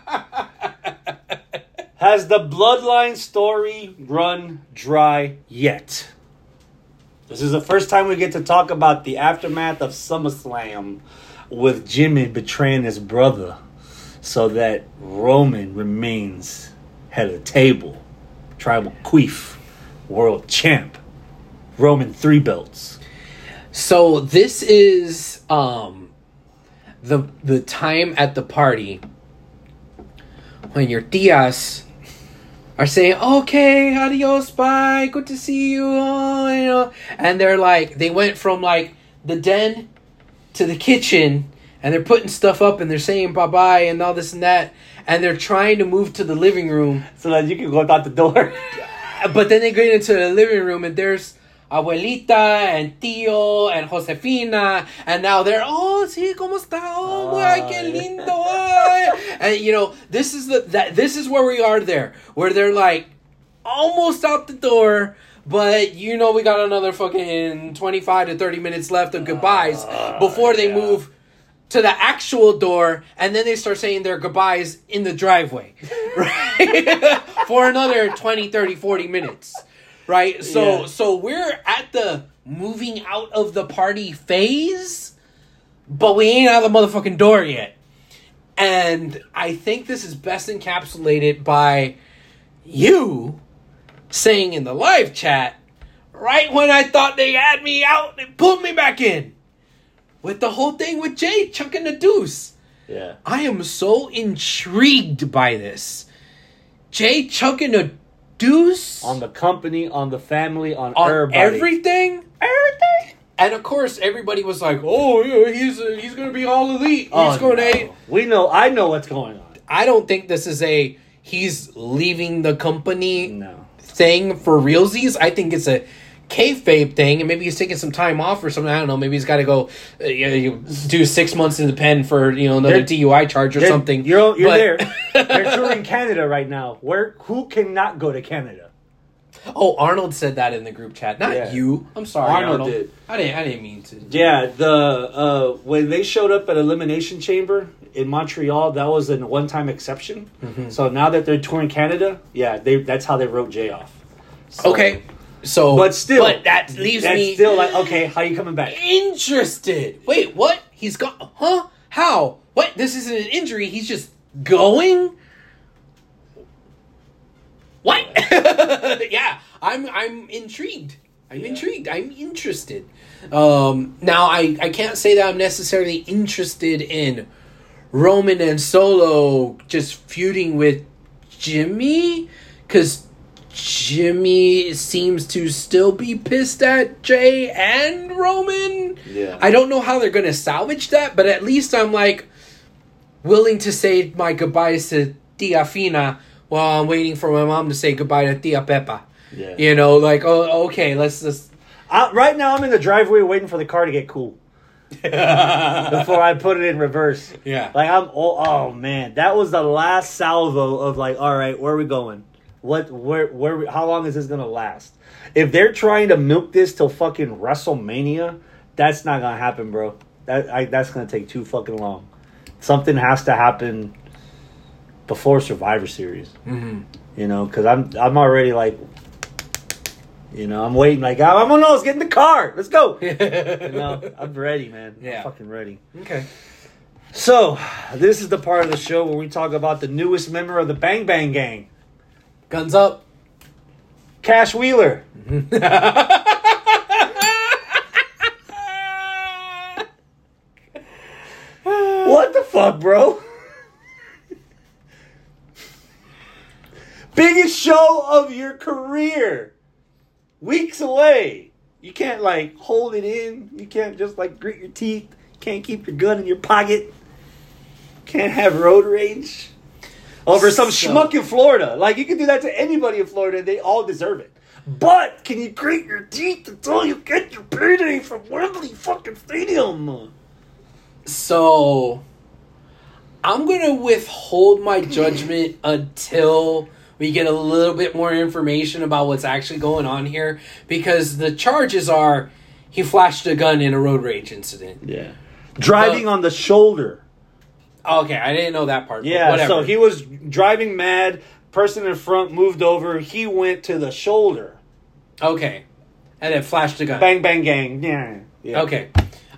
Has the Bloodline story run dry yet? This is the first time we get to talk about the aftermath of SummerSlam with Jimmy betraying his brother so that Roman remains head of the table. Tribal Queef, world champ. Roman 3 belts. So this is the time at the party when your tias are saying, okay, adios, bye, good to see you, you know, and they're like, they went from like the den to the kitchen, and they're putting stuff up, and they're saying bye-bye, and all this and that, and they're trying to move to the living room. So that you can go out the door. But then they get into the living room, and there's Abuelita and Tío and Josefina, and now they're, sí, ¿cómo está? Oh, ay, qué lindo. Ay. And you know, this is where we are there, where they're like almost out the door, but you know we got another fucking 25 to 30 minutes left of goodbyes before they move to the actual door, and then they start saying their goodbyes in the driveway, right? For another 20, 30, 40 minutes. Right, so we're at the moving out of the party phase, but we ain't out of the motherfucking door yet. And I think this is best encapsulated by you saying in the live chat, right when I thought they had me out, they pulled me back in. With the whole thing with Jay chucking the deuce. Yeah. I am so intrigued by this. Jay chucking a deuce on the company, on the family, on everything. And of course, everybody was like, "Oh, yeah, he's going to be all elite. He's going to." I know what's going on. I don't think this is a he's leaving the company No. thing for realsies. I think it's a kayfabe thing, and maybe he's taking some time off or something. I don't know. Maybe he's got to go do 6 months in the pen for another DUI charge or something. You're there. They're touring Canada right now. Who cannot go to Canada? Oh, Arnold said that in the group chat. Not you. I'm sorry, Arnold did. I didn't mean to. Yeah, when they showed up at Elimination Chamber in Montreal, that was a one-time exception. Mm-hmm. So now that they're touring Canada, that's how they wrote Jay off. So, okay. So, but that leaves me still like, okay, how are you coming back? Interested. Wait, what? He's gone? Huh? How? What? This isn't an injury. He's just going. What? Yeah, I'm intrigued. I'm intrigued. I'm interested. Now I can't say that I'm necessarily interested in Roman and Solo just feuding with Jimmy, because Jimmy seems to still be pissed at Jay and Roman. Yeah. I don't know how they're going to salvage that, but at least I'm like willing to say my goodbyes to Tia Fina while I'm waiting for my mom to say goodbye to Tia Pepa. Yeah. Okay, let's just... right now I'm in the driveway waiting for the car to get cool. Before I put it in reverse. Yeah. Like oh man, that was the last salvo of like, all right, where are we going? How long is this gonna last? If they're trying to milk this till fucking WrestleMania, that's not gonna happen, bro. That's gonna take too fucking long. Something has to happen before Survivor Series. Mm-hmm. Because I'm already like, I'm waiting. Like, I'm gonna let's get in the car. Let's go. I'm ready, man. Yeah. I'm fucking ready. Okay. So this is the part of the show where we talk about the newest member of the Bang Bang Gang. Guns up. Cash Wheeler. What the fuck, bro? Biggest show of your career. Weeks away. You can't, like, hold it in. You can't just, like, grit your teeth. You can't keep your gun in your pocket. Can't have road rage. Over some schmuck in Florida. Like, you can do that to anybody in Florida and they all deserve it. But can you grit your teeth until you get your payday from Wembley fucking Stadium? So, I'm going to withhold my judgment until we get a little bit more information about what's actually going on here. Because the charges are he flashed a gun in a road rage incident. Yeah. Driving on the shoulder. Okay, I didn't know that part. Yeah, whatever. So he was driving mad. Person in front moved over. He went to the shoulder. Okay. And then flashed a gun. Bang, bang, gang. Yeah. Okay.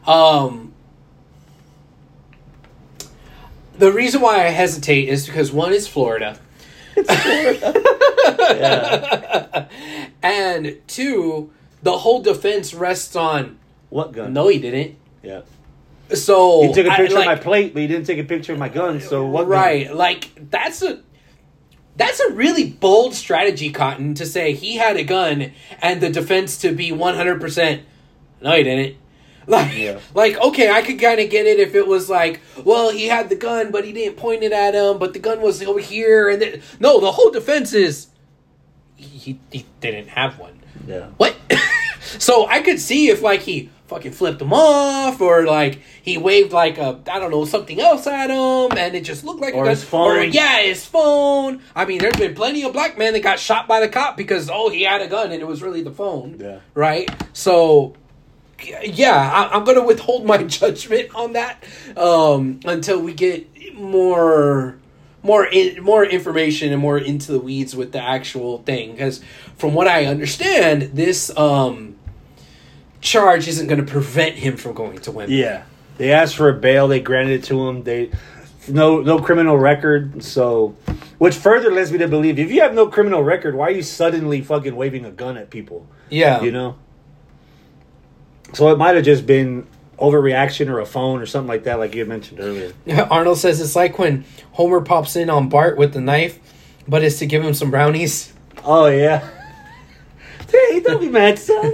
The reason why I hesitate is because one is Florida. It's Florida. Yeah. And two, the whole defense rests on... What gun? No, he didn't. Yeah. So... He took a picture of my plate, but he didn't take a picture of my gun, so what Right. gun? Like, that's a really bold strategy, Cotton, to say he had a gun and the defense to be 100%... No, he didn't. Like, okay, I could kind of get it if it was like, well, he had the gun, but he didn't point it at him, but the gun was over here, and then... No, the whole defense is... He didn't have one. Yeah. What? So I could see if, like, he fucking flipped him off, or, like, he waved, like, something else at him, and it just looked like or a gun. His phone. Or, his phone. I mean, there's been plenty of black men that got shot by the cop because, he had a gun, and it was really the phone. Yeah. Right? So... Yeah, I'm going to withhold my judgment on that until we get more information and more into the weeds with the actual thing. Because from what I understand, this charge isn't going to prevent him from going to Wembley. Yeah, they asked for a bail. They granted it to him. They no criminal record. So, which further leads me to believe if you have no criminal record, why are you suddenly fucking waving a gun at people? Yeah, So it might have just been overreaction or a phone or something like that, like you had mentioned earlier. Arnold says it's like when Homer pops in on Bart with the knife, but it's to give him some brownies. Oh, yeah. Hey, don't be mad, son.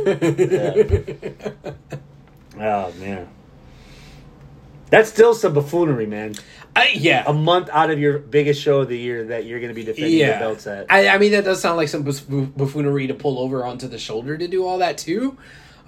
Yeah. Oh, man. That's still some buffoonery, man. Yeah. A month out of your biggest show of the year that you're going to be defending your belts at. I mean, that does sound like some buffoonery to pull over onto the shoulder to do all that too.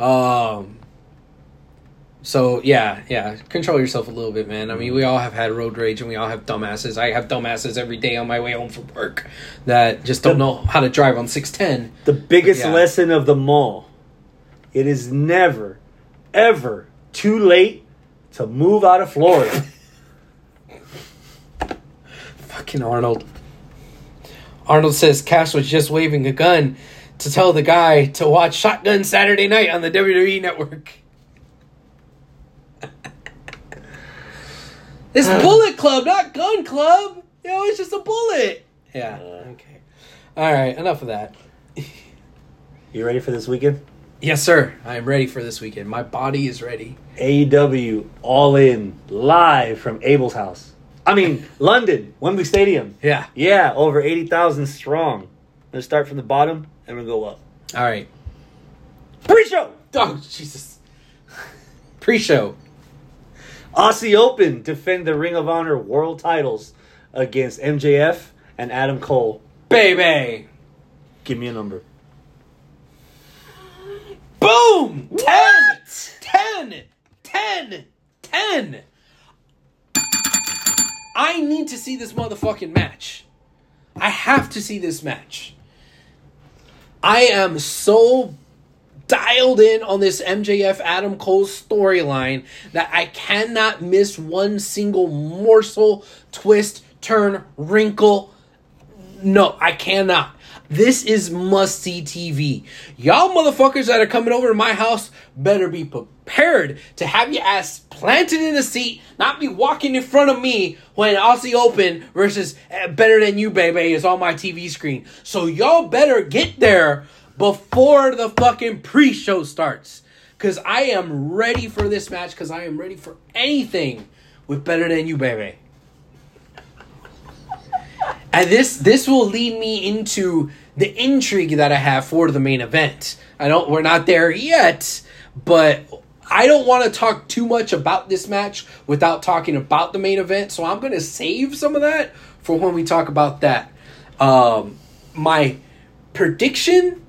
So yeah, control yourself a little bit, man. I mean, we all have had road rage and we all have dumbasses. I have dumbasses every day on my way home from work that just don't know how to drive on 610. The biggest lesson of them all, it is never, ever too late to move out of Florida. Fucking Arnold. Arnold says Cash was just waving a gun to tell the guy to watch Shotgun Saturday Night on the WWE Network. It's Bullet Club, not Gun Club. You know, it's just a bullet. Yeah. Okay. All right. Enough of that. You ready for this weekend? Yes, sir. I am ready for this weekend. My body is ready. AEW All In live from Abel's house. I mean, London, Wembley Stadium. Yeah. Yeah, over 80,000 strong. Let's start from the bottom and we'll go up. All right. Pre-show. Oh, Jesus. Pre-show. Aussie Open defend the Ring of Honor world titles against MJF and Adam Cole. Baby. Give me a number. Boom! What? 10. I need to see this motherfucking match. I have to see this match. I am so dialed in on this MJF Adam Cole storyline that I cannot miss one single morsel, twist, turn, wrinkle. No, I cannot. This is must-see TV. Y'all motherfuckers that are coming over to my house better be prepared to have your ass planted in a seat, not be walking in front of me when Aussie Open versus Better Than You, Baby is on my TV screen. So y'all better get there before the fucking pre-show starts. Because I am ready for this match, because I am ready for anything with Better Than You, Baby. And this will lead me into the intrigue that I have for the main event. We're not there yet, but I don't want to talk too much about this match without talking about the main event. So I'm going to save some of that for when we talk about that. My prediction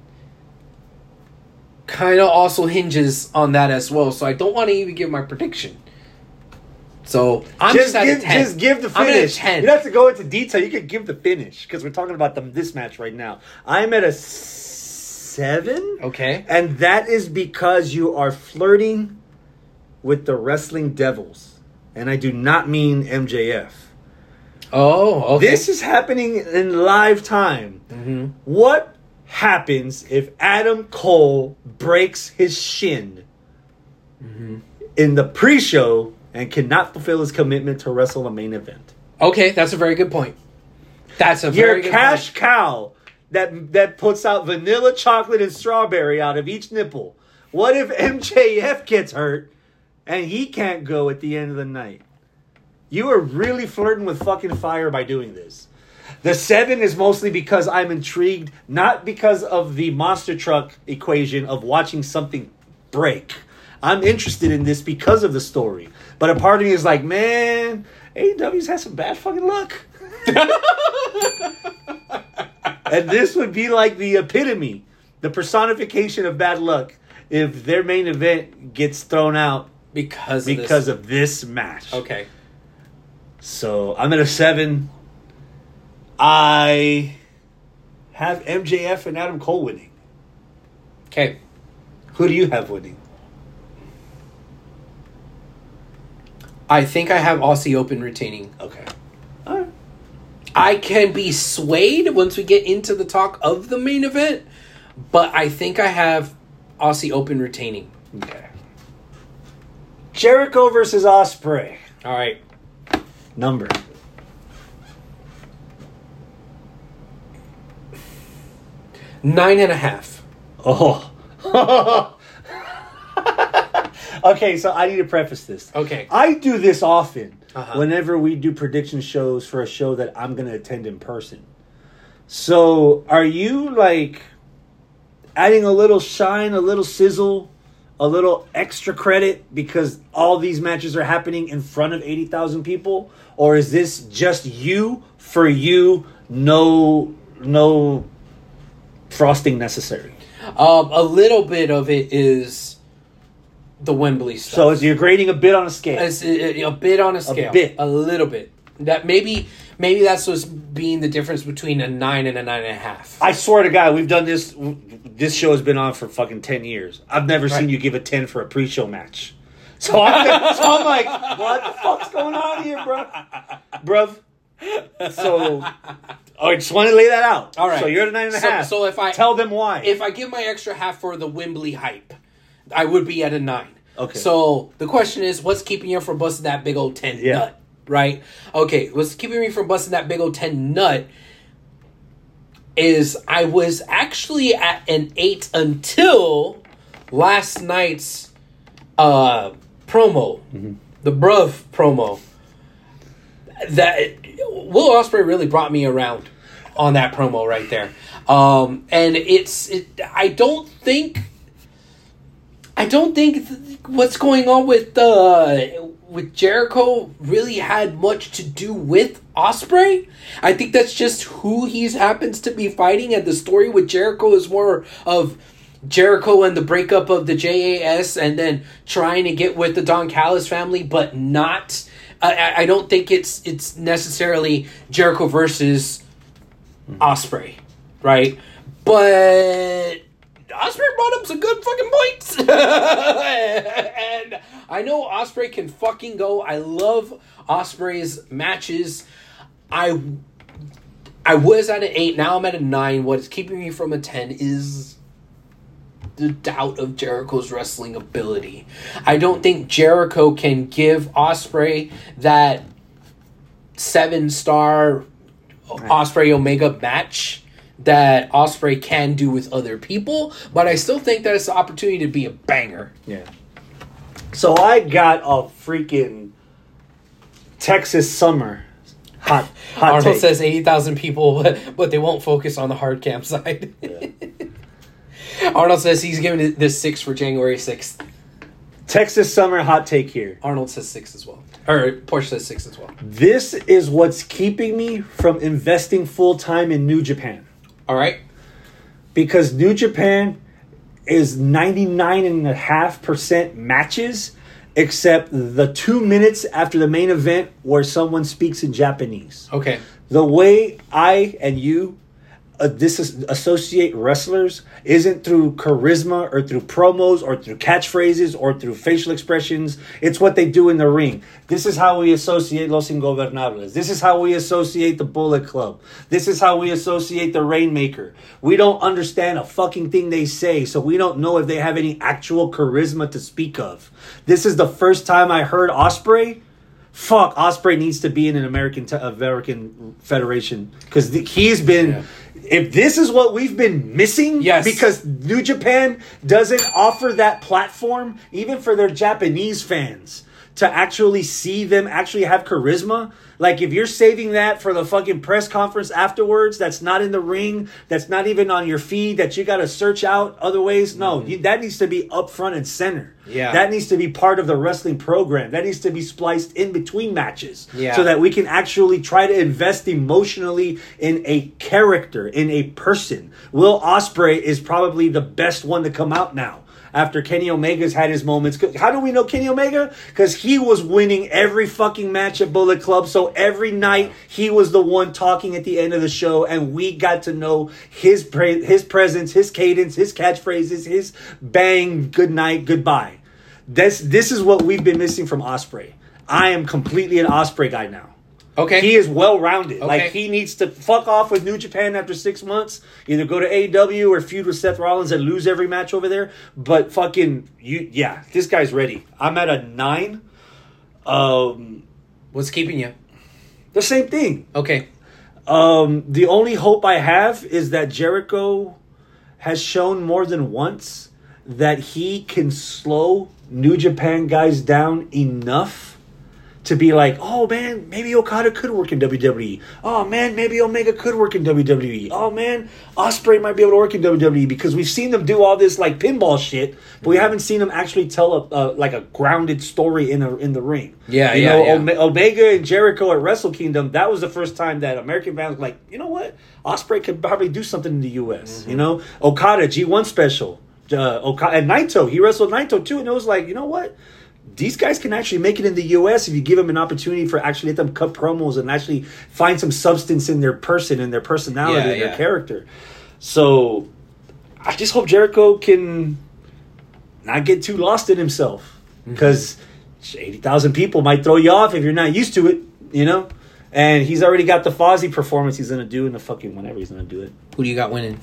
kind of also hinges on that as well. So I don't want to even give my prediction. So I'm just at a 10. Just give the finish. I'm at a 10. You don't have to go into detail. You can give the finish because we're talking about this match right now. I'm at a 7. Okay. And that is because you are flirting with the wrestling devils. And I do not mean MJF. Oh, okay. This is happening in live time. Mm-hmm. What happens if Adam Cole breaks his shin in the pre-show and cannot fulfill his commitment to wrestle a main event? Okay, that's a very good point. That's a very good cash point. cow that puts out vanilla, chocolate, and strawberry out of each nipple. What if MJF gets hurt and he can't go at the end of the night? You are really flirting with fucking fire by doing this. The 7 is mostly because I'm intrigued, not because of the monster truck equation of watching something break. I'm interested in this because of the story. But a part of me is like, man, AEW's had some bad fucking luck. And this would be like the epitome, the personification of bad luck if their main event gets thrown out because of this match. Okay. So I'm at a 7. I have MJF and Adam Cole winning. Okay. Who do you have winning? I think I have Aussie Open retaining. Okay. All right. I can be swayed once we get into the talk of the main event, but I think I have Aussie Open retaining. Okay. Jericho versus Ospreay. All right. Number. Nine and a half. Oh. Okay, so I need to preface this. Okay. I do this often whenever we do prediction shows for a show that I'm going to attend in person. So are you like adding a little shine, a little sizzle a little extra credit because all these matches are happening in front of 80,000 people? Or is this just you for you, no frosting necessary? A little bit of it is the Wembley stuff. So you're grading a bit on a scale. It's a bit on a scale. A little bit. That maybe that's what's being the difference between a 9 and a 9.5. I swear to God, we've done this. This show has been on for fucking 10 years. I've never seen you give a 10 for a pre-show match. So I'm like, what the fuck's going on here, bruv? So, I just want to lay that out. All right. So you're at a 9.5. So if I tell them why. If I give my extra half for the Wembley hype, I would be at a 9. Okay. So the question is, what's keeping you from busting that big old 10 nut? Right? Okay, what's keeping me from busting that big old 10 nut is I was actually at an 8 until last night's promo, the Bruv promo. That Will Ospreay really brought me around on that promo right there, and I don't think what's going on with Jericho really had much to do with Ospreay. I think that's just who he happens to be fighting, and the story with Jericho is more of Jericho and the breakup of the JAS and then trying to get with the Don Callis family, but not... I don't think it's necessarily Jericho versus Ospreay, right? But Ospreay brought up some good fucking points. And I know Ospreay can fucking go. I love Ospreay's matches. I was at an 8, now I'm at a 9. What is keeping me from a 10 is the doubt of Jericho's wrestling ability. I don't think Jericho can give Ospreay that 7-star Ospreay Omega match that Ospreay can do with other people, but I still think that it's an opportunity to be a banger. Yeah. So I got a freaking Texas summer hot Arnold take. says 80,000 people, but they won't focus on the hard cam side. Yeah. Arnold says he's giving it this 6 for January 6th. Texas summer hot take here. Arnold says 6 as well. Or Porsche says 6 as well. This is what's keeping me from investing full time in New Japan. All right. Because New Japan is 99.5% matches, except the 2 minutes after the main event where someone speaks in Japanese. Okay. The way I and you disassociate wrestlers isn't through charisma or through promos or through catchphrases or through facial expressions. It's what they do in the ring. This is how we associate Los Ingobernables. This is how we associate the Bullet Club. This is how we associate the Rainmaker. We don't understand a fucking thing they say, so we don't know if they have any actual charisma to speak of. This is the first time I heard Ospreay. Fuck, Ospreay needs to be in an American Federation because he's been... Yeah. If this is what we've been missing, yes, because New Japan doesn't offer that platform, even for their Japanese fans, to actually see them actually have charisma. Like, if you're saving that for the fucking press conference afterwards, that's not in the ring, that's not even on your feed, that you got to search out other ways. No, that needs to be up front and center. Yeah. That needs to be part of the wrestling program. That needs to be spliced in between matches. Yeah. So that we can actually try to invest emotionally in a character, in a person. Will Ospreay is probably the best one to come out now. After Kenny Omega's had his moments. How do we know Kenny Omega? Because he was winning every fucking match at Bullet Club. So every night he was the one talking at the end of the show. And we got to know his presence, his cadence, his catchphrases, his bang, good night, goodbye. This is what we've been missing from Ospreay. I am completely an Ospreay guy now. Okay. He is well-rounded. Okay. Like, he needs to fuck off with New Japan after 6 months. Either go to AEW or feud with Seth Rollins and lose every match over there. But fucking, this guy's ready. I'm at a 9. What's keeping you? The same thing. Okay. The only hope I have is that Jericho has shown more than once that he can slow New Japan guys down enough to be like, oh man, maybe Okada could work in WWE. Oh man, maybe Omega could work in WWE. Oh man, Ospreay might be able to work in WWE, because we've seen them do all this like pinball shit, but we haven't seen them actually tell like a grounded story in the ring. Yeah, you yeah, know, Omega and Jericho at Wrestle Kingdom. That was the first time that American fans were like, you know what, Ospreay could probably do something in the U.S. You know, Okada G1 special, Okada and Naito. He wrestled Naito too, and it was like, you know what, these guys can actually make it in the U.S. if you give them an opportunity for actually let them cut promos and actually find some substance in their person and their personality and their character. So I just hope Jericho can not get too lost in himself, because 80,000 people might throw you off if you're not used to it, you know? And he's already got the Fozzy performance he's going to do in the fucking whenever he's going to do it. Who do you got winning?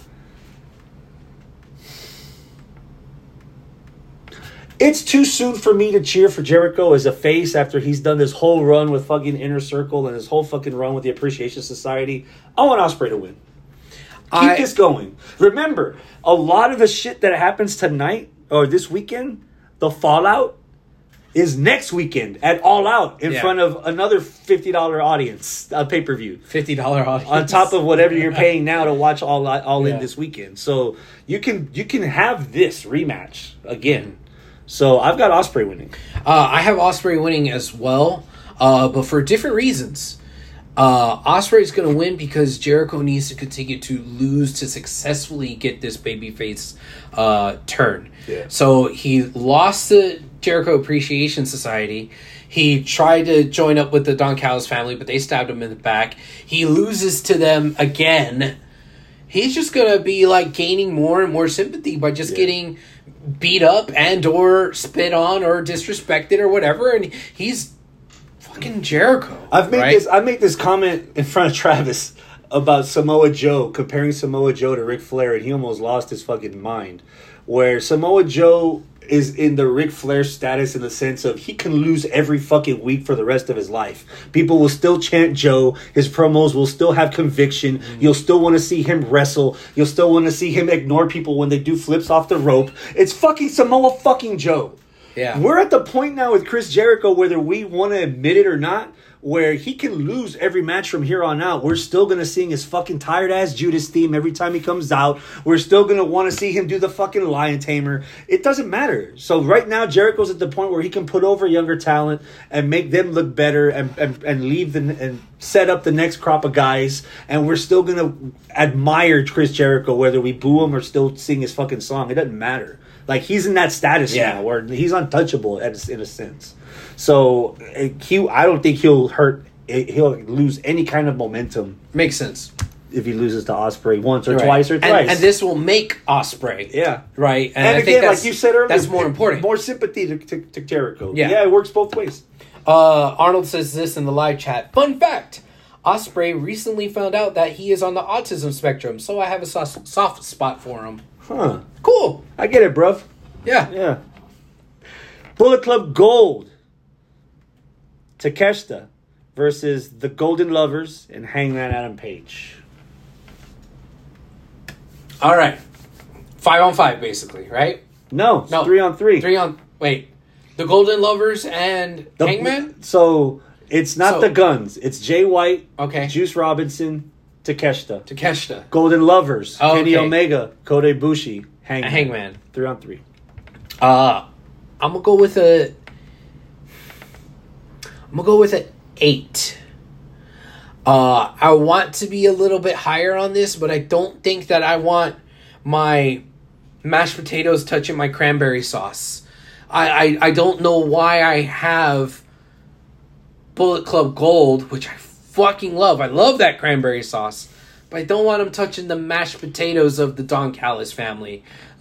It's too soon for me to cheer for Jericho as a face after he's done this whole run with fucking Inner Circle and his whole fucking run with the Appreciation Society. I want Ospreay to win. Keep this going. Remember, a lot of the shit that happens tonight or this weekend, the fallout, is next weekend at All Out in front of another $50 audience, pay-per-view. $50 audience. On top of whatever you're paying now to watch All In this weekend. So you can have this rematch again. So I've got Ospreay winning. I have Ospreay winning as well, but for different reasons. Ospreay is going to win because Jericho needs to continue to lose to successfully get this babyface turn. Yeah. So he lost to Jericho Appreciation Society. He tried to join up with the Don Callis family, but they stabbed him in the back. He loses to them again. He's just going to be like gaining more and more sympathy by just getting beat up and or spit on or disrespected or whatever, and he's fucking Jericho. I made this comment in front of Travis about Samoa Joe, comparing Samoa Joe to Ric Flair, and he almost lost his fucking mind. Where Samoa Joe is in the Ric Flair status in the sense of he can lose every fucking week for the rest of his life. People will still chant Joe. His promos will still have conviction. You'll still want to see him wrestle. You'll still want to see him ignore people when they do flips off the rope. It's fucking Samoa fucking Joe. Yeah. We're at the point now with Chris Jericho, whether we want to admit it or not, where he can lose every match from here on out. We're still going to sing his fucking tired-ass Judas theme every time he comes out. We're still going to want to see him do the fucking Lion Tamer. It doesn't matter. So right now, Jericho's at the point where he can put over younger talent and make them look better and leave and set up the next crop of guys. And we're still going to admire Chris Jericho, whether we boo him or still sing his fucking song. It doesn't matter. Like, he's in that status now where he's untouchable in a sense. So I don't think he'll lose any kind of momentum. Makes sense. If he loses to Ospreay once or twice or thrice. And this will make Ospreay. Yeah. Right? And I think like you said earlier, that's more important. More sympathy to Jericho. Yeah, it works both ways. Arnold says this in the live chat. Fun fact. Ospreay recently found out that he is on the autism spectrum, so I have a soft spot for him. Huh. Cool. I get it, bruv. Yeah. Yeah. Bullet Club Gold. Takeshita versus the Golden Lovers and Hangman Adam Page. All right. 5-on-5, basically, right? No, 3-on-3. Wait. The Golden Lovers and Hangman? So, it's not the Guns. It's Jay White, okay, Juice Robinson, Takeshita. Golden Lovers, Kenny Omega, Kota Ibushi, Hangman. 3-on-3. I'm gonna go with an 8. I want to be a little bit higher on this, but I don't think that I want my mashed potatoes touching my cranberry sauce. I don't know why I have Bullet Club Gold, which I fucking love. I love that cranberry sauce. But I don't want them touching the mashed potatoes of the Don Callis family.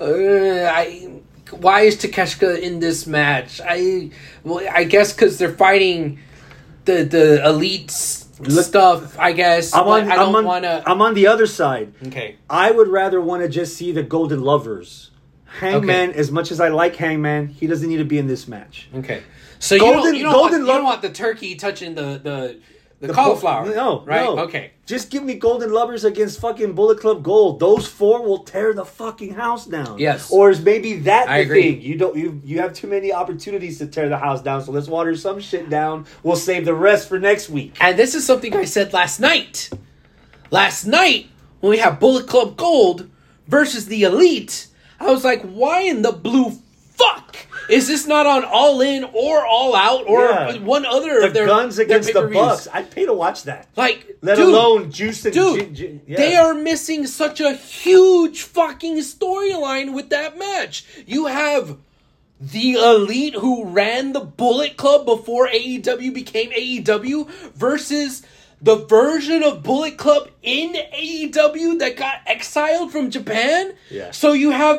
Why is Takeshita in this match? I guess because they're fighting the elite stuff, I guess. I'm on the other side. Okay. I would rather want to just see the Golden Lovers. Hangman, as much as I like Hangman, he doesn't need to be in this match. Okay. So you don't want the turkey touching the The cauliflower. No, right? no. Okay. Just give me Golden Lovers against fucking Bullet Club Gold. Those 4 will tear the fucking house down. Yes. Or is maybe that I the agree. thing? You have too many opportunities to tear the house down, so let's water some shit down. We'll save the rest for next week. And this is something I said last night. Last night, when we have Bullet Club Gold versus the Elite, I was like, why in the blue fuck is this not on All In or All Out or one other the of their Guns against their the pay-per-views? Bucks? I'd pay to watch that. Like, Let dude, alone Juice and Dude, they are missing such a huge fucking storyline with that match. You have the Elite who ran the Bullet Club before AEW became AEW versus the version of Bullet Club in AEW that got exiled from Japan. Yeah. So you have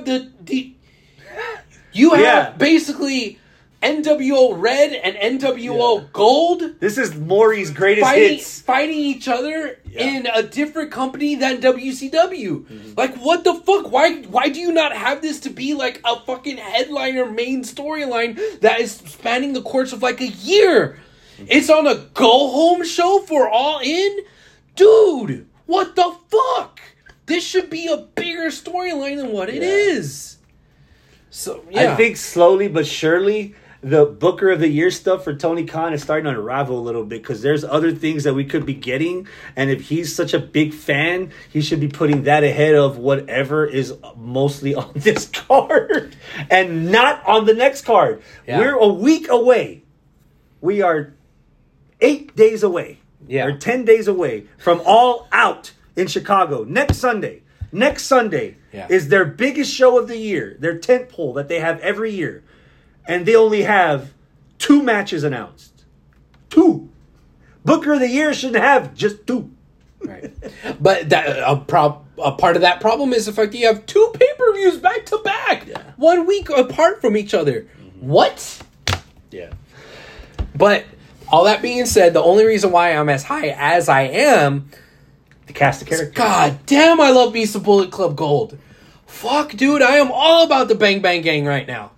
you have basically NWO Red and NWO Gold. This is Maury's greatest hits. Fighting each other in a different company than WCW. Like, what the fuck? Why do you not have this to be like a fucking headliner main storyline that is spanning the course of like a year? It's on a go-home show for All In? Dude, what the fuck? This should be a bigger storyline than what it is. So, yeah. I think slowly but surely, the Booker of the Year stuff for Tony Khan is starting to unravel a little bit because there's other things that we could be getting. And if he's such a big fan, he should be putting that ahead of whatever is mostly on this card and not on the next card. Yeah. We're a week away. We are 8 days away. Yeah. Or 10 days away from All Out in Chicago next Sunday. Next Sunday is their biggest show of the year, their tentpole that they have every year. And they only have 2 matches announced. 2. Booker of the Year shouldn't have just 2. Right. But that a part of that problem is the fact that you have 2 pay-per-views back to back. 1 week apart from each other. What? Yeah. But all that being said, the only reason why I'm as high as I am, The cast of characters. God damn, I love me some Bullet Club Gold. Fuck, dude, I am all about the Bang Bang Gang right now.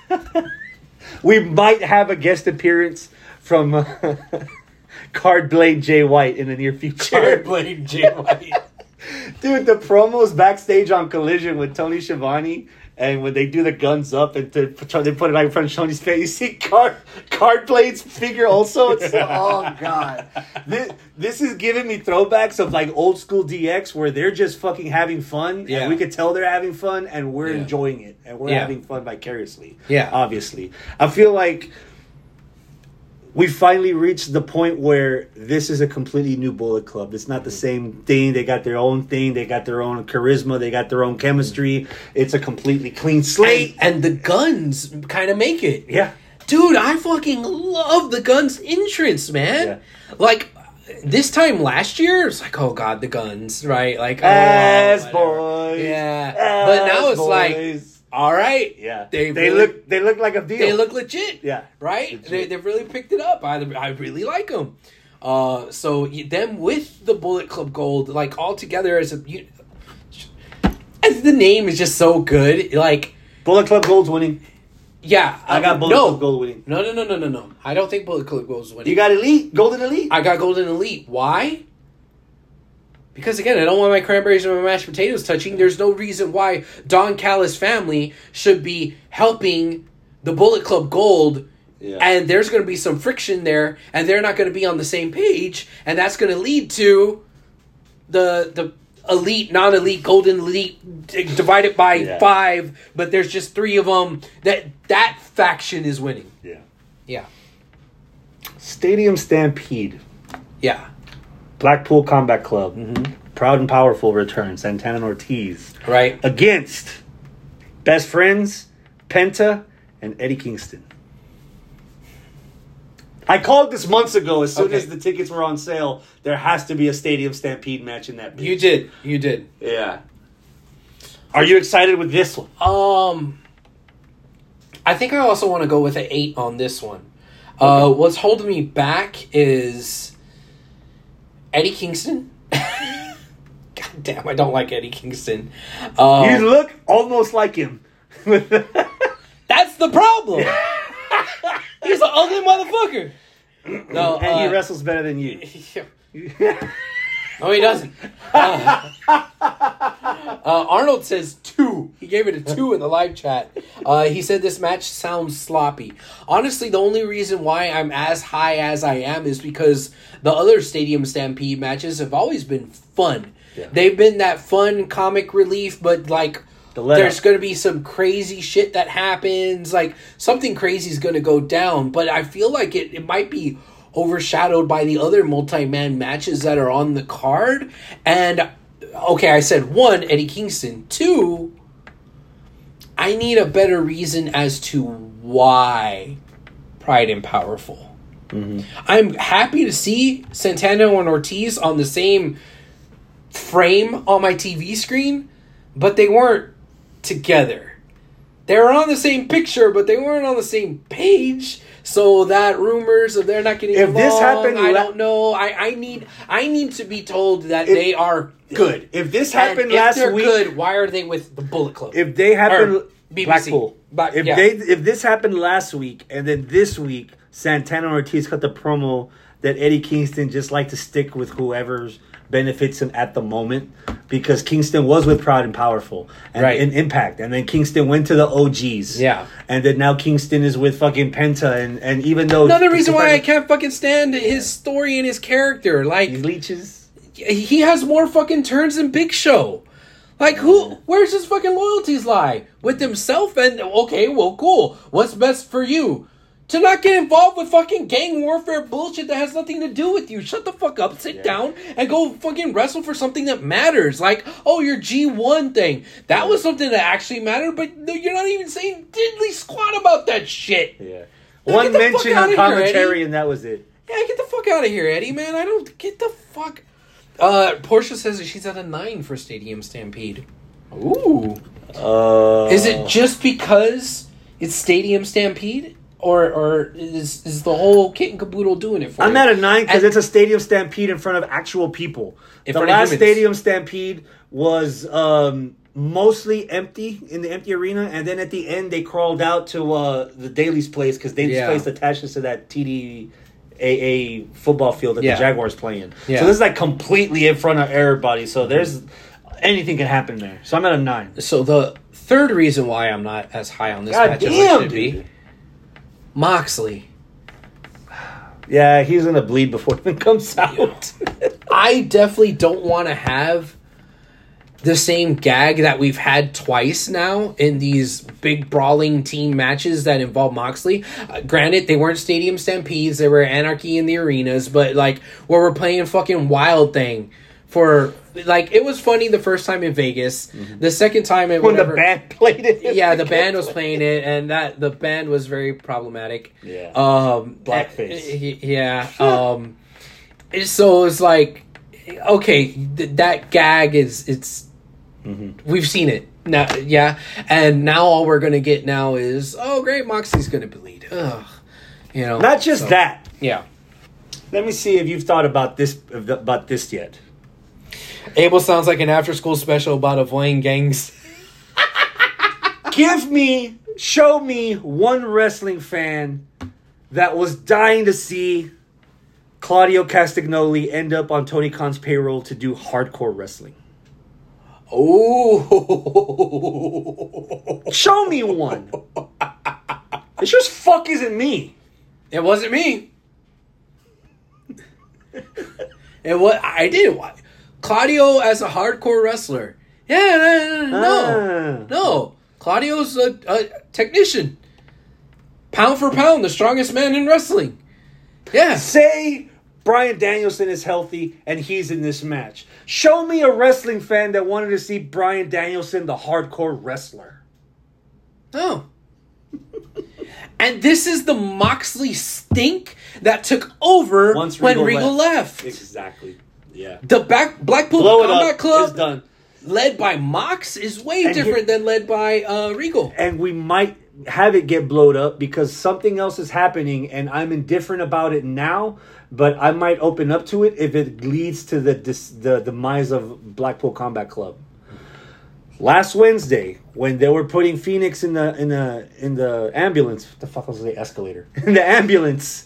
We might have a guest appearance from Cardblade Jay White in the near future. Cardblade Jay White. Dude, the promos backstage on Collision with Tony Schiavone, and when they do the guns up and they put it right in front of Tony's face, you see Cardblade's figure also. It's, oh, God. This is giving me throwbacks of like old school DX where they're just fucking having fun. Yeah. And we could tell they're having fun and we're enjoying it. And we're having fun vicariously. Yeah. Obviously. I feel like we finally reached the point where this is a completely new Bullet Club. It's not the same thing. They got their own thing. They got their own charisma. They got their own chemistry. It's a completely clean slate. And the Guns kind of make it. Yeah. Dude, I fucking love the Guns entrance, man. Yeah. Like, this time last year, it's like, oh, God, the Guns, right? Like, Ass whatever. boys. Yeah. Ass But now it's boys. like, all right. Yeah. They look like a deal. They look legit. Yeah. Right? Legit. They've really picked it up. I really like them. So them with the Bullet Club Gold, like, all together as the name is just so good. Like, Bullet Club Gold's winning. yeah. I got Bullet Club Gold winning. No. I don't think Bullet Club Gold is winning. You got Elite, Golden Elite. I got Golden Elite. Why? Because, again, I don't want my cranberries and my mashed potatoes touching. There's no reason why Don Callis' family should be helping the Bullet Club Gold, and there's going to be some friction there, and they're not going to be on the same page, and that's going to lead to the Elite, non-Elite, Golden Elite divided by 5, but there's just 3 of them. That faction is winning. Yeah. Yeah. Stadium Stampede. Yeah. Blackpool Combat Club. Mm-hmm. Proud and Powerful return. Santana and Ortiz. Right. Against Best Friends, Penta, and Eddie Kingston. I called this months ago. As soon as the tickets were on sale, there has to be a Stadium Stampede match in that bitch. You did. Yeah. Are you excited with this one? I think I also want to go with an 8 on this one. What's holding me back is Eddie Kingston. God damn, I don't like Eddie Kingston. You look almost like him. That's the problem. He's an ugly motherfucker. No, and he wrestles better than you. No, he doesn't. Arnold says 2. He gave it a 2 in the live chat. He said this match sounds sloppy. Honestly, the only reason why I'm as high as I am is because the other Stadium Stampede matches have always been fun. Yeah. They've been that fun comic relief, but like there's going to be some crazy shit that happens. Like something crazy is going to go down, but I feel like it might be overshadowed by the other multi-man matches that are on the card. And okay, I said 1, Eddie Kingston. 2, I need a better reason as to why Pride and Powerful. Mm-hmm. I'm happy to see Santana and Ortiz on the same frame on my TV screen, but they weren't together. They were on the same picture, but they weren't on the same page. So that rumors of they're not getting along, this happened, I don't know. I need to be told that they are good. If this happened last week, if they're good, why are they with the Bullet Club? If they happened, Blackpool. If this happened last week and then this week, Santana and Ortiz cut the promo that Eddie Kingston just like to stick with whoever's benefits him at the moment, because Kingston was with Proud and Powerful and in Impact, and then Kingston went to the OGs, and then now Kingston is with fucking Penta, and even though another reason why I can't fucking stand his story and his character, like he leeches, he has more fucking turns than Big Show. Like where's his fucking loyalties lie? With himself? And okay, well, cool. What's best for you? To not get involved with fucking gang warfare bullshit that has nothing to do with you. Shut the fuck up, sit down, and go fucking wrestle for something that matters. Like, oh, your G1 thing. That was something that actually mattered, but you're not even saying diddly squat about that shit. Yeah. One mention on commentary, and that was it. Yeah, get the fuck out of here, Eddie, man. I don't... Get the fuck... Portia says that she's at a 9 for Stadium Stampede. Ooh. Is it just because it's Stadium Stampede? Or is the whole kit and caboodle doing it for you? I'm at a 9 because it's a Stadium Stampede in front of actual people. The last Stadium Stampede was mostly empty, in the empty arena, and then at the end they crawled out to the Daly's place, because Daly's place attaches to that TDAA football field that the Jaguars play in. Yeah. So this is like completely in front of everybody, so there's anything can happen there. So I'm at a 9. So the third reason why I'm not as high on this match as I should be... Moxley. Yeah, he's going to bleed before it even comes out. I definitely don't want to have the same gag that we've had twice now in these big brawling team matches that involve Moxley. Granted, they weren't Stadium Stampedes. They were Anarchy in the arenas. But, like, where we're playing fucking Wild Thing for... Like, it was funny the first time in Vegas. Mm-hmm. The second time... When the band played it. Yeah, the band was playing it, and the band was very problematic. Yeah. Blackface. Yeah. So it's like, okay, that gag is... We've seen it. Now, yeah. And now all we're going to get now is, oh, great, Moxley's going to bleed. Ugh. You know. Not just that. Yeah. Let me see if you've thought about this yet. Abel sounds like an after-school special about avoiding gangs. Show me one wrestling fan that was dying to see Claudio Castagnoli end up on Tony Khan's payroll to do hardcore wrestling. Oh. Show me one. It just fuck isn't me. It wasn't me. I didn't watch. Claudio as a hardcore wrestler. Yeah, no. Claudio's a technician. Pound for pound, the strongest man in wrestling. Yeah. Say Bryan Danielson is healthy and he's in this match. Show me a wrestling fan that wanted to see Bryan Danielson, the hardcore wrestler. Oh. And this is the Moxley stink that took over when Regal left. Exactly. Yeah. The Blackpool Combat Club is done. Led by Mox is way different than led by Regal. And we might have it get blowed up because something else is happening and I'm indifferent about it now, but I might open up to it if it leads to the demise of Blackpool Combat Club. Last Wednesday, when they were putting Phoenix in the ambulance, what the fuck was the escalator? In the ambulance.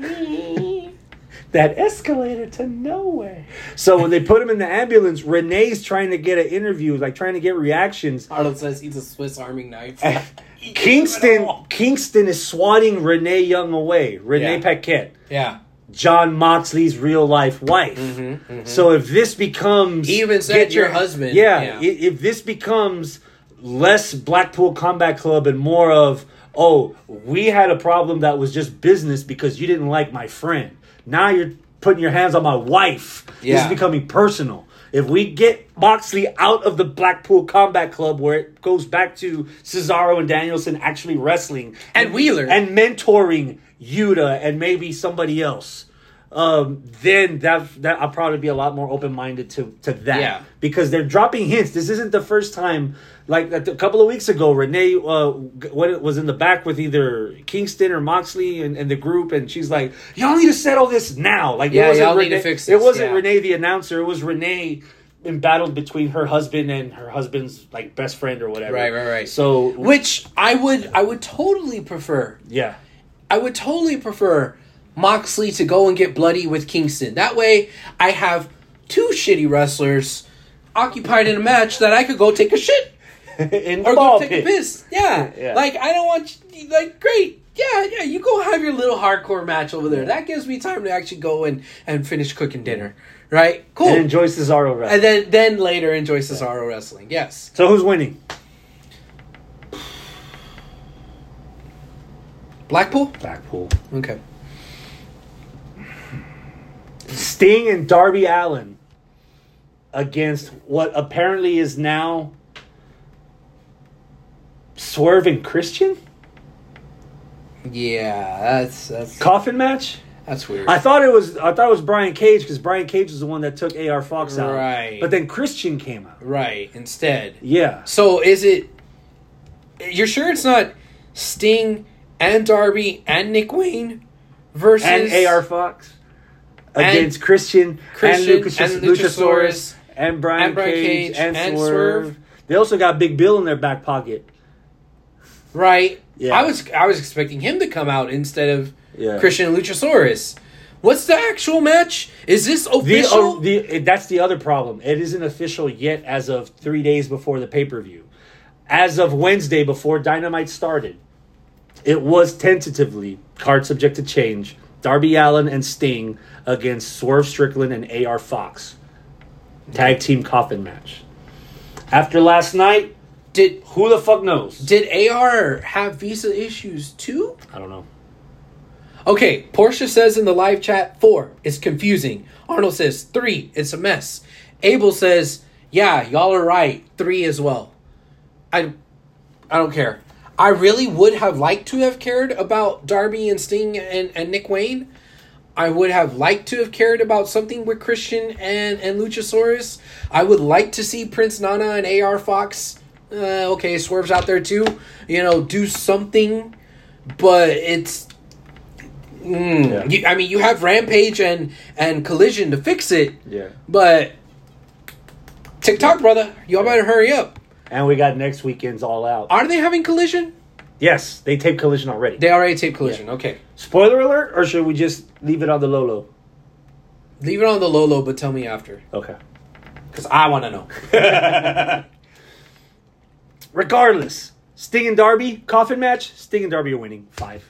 That escalator to nowhere. So when they put him in the ambulance, Renee's trying to get an interview, like trying to get reactions. Arnold says he's a Swiss Army knife. Kingston is swatting Renee Young away. Renee Paquette. Yeah. John Moxley's real life wife. So if this becomes... He even said your husband. Yeah. If this becomes less Blackpool Combat Club and more of, oh, we had a problem that was just business because you didn't like my friend. Now you're putting your hands on my wife. Yeah. This is becoming personal. If we get Moxley out of the Blackpool Combat Club where it goes back to Cesaro and Danielson actually wrestling. And Wheeler. And mentoring Yuta and maybe somebody else. Then that I'll probably be a lot more open-minded to that. Yeah. Because they're dropping hints. This isn't the first time. Like a couple of weeks ago, Renee was in the back with either Kingston or Moxley and the group, and she's like, "Y'all need to settle this now." Like, y'all need to fix this. It wasn't Renee the announcer. It was Renee embattled between her husband and her husband's like best friend or whatever. Right. So, which I would totally prefer. Yeah, I would totally prefer Moxley to go and get bloody with Kingston. That way, I have two shitty wrestlers occupied in a match that I could go take a shit. Or go take a piss. Yeah. Like, I don't want you, like, great. Yeah, you go have your little hardcore match over there. That gives me time to actually go and finish cooking dinner. Right? Cool. And enjoy Cesaro wrestling. And then later enjoy Cesaro wrestling. Yes. So who's winning? Blackpool? Okay. Sting and Darby Allin against what apparently is now Swerve and Christian? Yeah, that's coffin match? That's weird. I thought it was Brian Cage because Brian Cage was the one that took AR Fox out. Right. But then Christian came out. Right, instead. Yeah. So is it... You're sure it's not Sting and Darby and Nick Wayne versus... And AR Fox against Christian and Luchasaurus and Brian Cage and Swerve. They also got Big Bill in their back pocket. Right. Yeah. I was expecting him to come out instead of Christian and Luchasaurus. What's the actual match? Is this official? That's the other problem. It isn't official yet as of 3 days before the pay-per-view. As of Wednesday, before Dynamite started, it was tentatively, card subject to change, Darby Allin and Sting against Swerve Strickland and AR Fox. Tag team coffin match. After last night, who the fuck knows? Did AR have visa issues too? I don't know. Okay, Portia says in the live chat, 4, it's confusing. Arnold says 3, it's a mess. Abel says, yeah, y'all are right, 3 as well. I don't care. I really would have liked to have cared about Darby and Sting and Nick Wayne. I would have liked to have cared about something with Christian and Luchasaurus. I would like to see Prince Nana and AR Fox. Okay, Swerve's out there too. Do something. But it's... you have Rampage and Collision to fix it. Yeah. But TikTok, brother, y'all better hurry up. And we got next weekend's All Out. Are they having Collision? Yes, they taped Collision already. They already taped Collision, okay. Spoiler alert, or should we just leave it on the Lolo? Leave it on the Lolo, but tell me after. Okay. Because I want to know. Regardless, Sting and Darby, coffin match, Sting and Darby are winning. 5.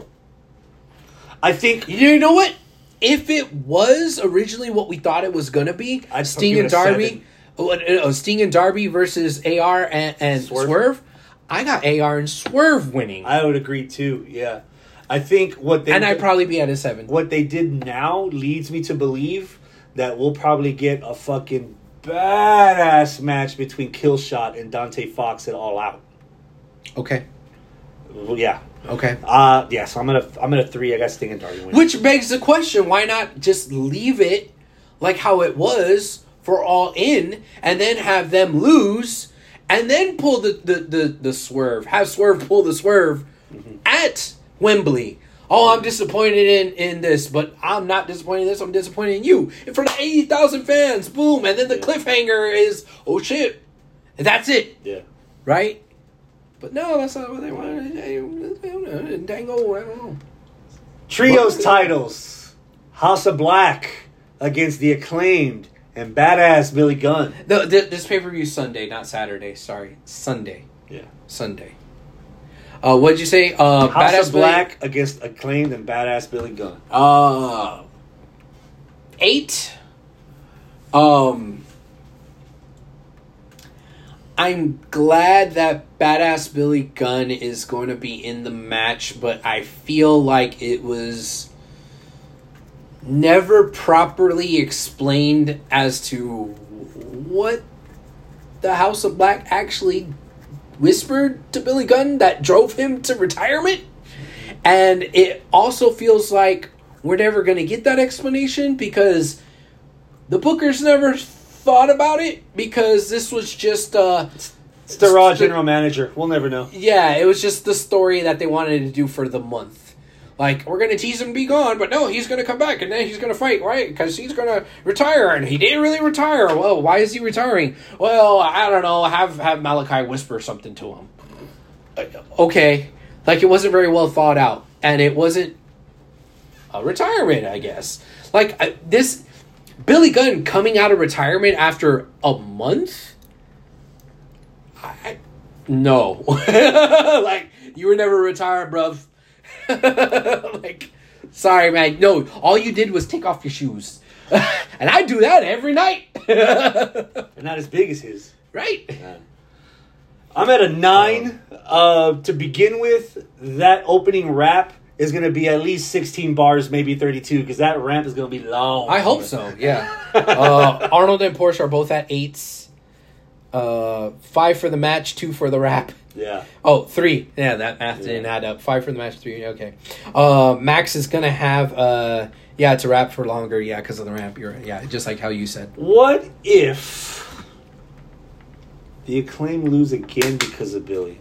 I think... You know what? If it was originally what we thought it was going to be, Sting and Darby... Sting and Darby versus AR and Swerve. I got AR and Swerve winning. I would agree too. Yeah, I think what they I'd probably be at a 7. What they did now leads me to believe that we'll probably get a fucking badass match between Killshot and Dante Fox at All Out. Okay. Well, yeah. Okay. So I'm gonna 3. I got Sting and Darby winning. Which begs the question: why not just leave it like how it was for All In, and then have them lose, and then pull the Swerve. Have Swerve pull the Swerve at Wembley. Oh, I'm disappointed in this, but I'm not disappointed in this. I'm disappointed in you. In front of 80,000 fans, boom, and then the cliffhanger is, oh shit, and that's it. Yeah. Right? But no, that's not what they wanted. Dango, I don't know. Trios titles. House of Black against the Acclaimed and Badass Billy Gunn. This pay-per-view Sunday, not Saturday. Sorry, Sunday. Yeah. Sunday. What'd you say? House Badass of Black against Acclaimed and Badass Billy Gunn. 8. I'm glad that Badass Billy Gunn is going to be in the match, but I feel like it was never properly explained as to what the House of Black actually whispered to Billy Gunn that drove him to retirement. And it also feels like we're never going to get that explanation because the bookers never thought about it, because this was just it's the Raw general manager. We'll never know. Yeah, it was just the story that they wanted to do for the month. Like, we're going to tease him be gone, but no, he's going to come back, and then he's going to fight, right? Because he's going to retire, and he didn't really retire. Well, why is he retiring? Well, I don't know. Have Malachi whisper something to him. Okay. Like, it wasn't very well thought out, and it wasn't a retirement, I guess. Like, this Billy Gunn coming out of retirement after a month? No. Like, you were never retired, bruv. Like, sorry, man. No, all you did was take off your shoes. And I do that every night. They're not as big as his. Right. I'm at a 9. To begin with, that opening rap is going to be at least 16 bars, maybe 32, because that ramp is going to be long. I hope so, yeah. Arnold and Porsche are both at 8s. 5 for the match, 2 for the rap. Yeah. Oh, 3. Yeah, that math didn't add up. 5 for the match, 3. Okay. Max is going to have, it's a rap for longer, because of the ramp. You're right. Yeah, just like how you said. What if the Acclaim lose again because of Billy?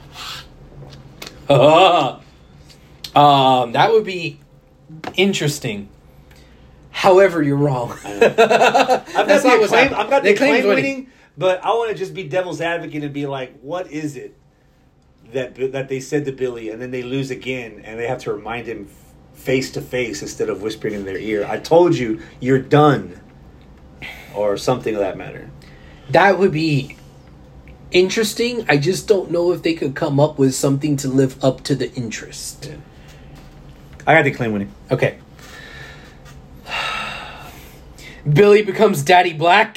That would be interesting. However, you're wrong. I've got the Acclaim winning, but I want to just be devil's advocate and be like, what is it that they said to Billy, and then they lose again, and they have to remind him face to face instead of whispering in their ear, I told you, you're done, or something of that matter. That would be interesting. I just don't know if they could come up with something to live up to the interest. Yeah. I got the Acclaim winning. Okay. Billy becomes Daddy Black.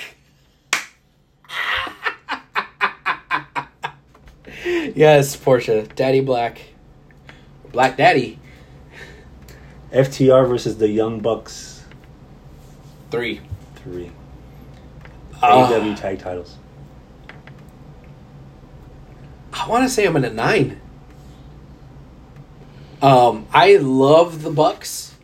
Yes, Portia. Daddy Black. Black Daddy. FTR versus the Young Bucks. 3. AEW tag titles. I want to say I'm in a 9. I love the Bucks.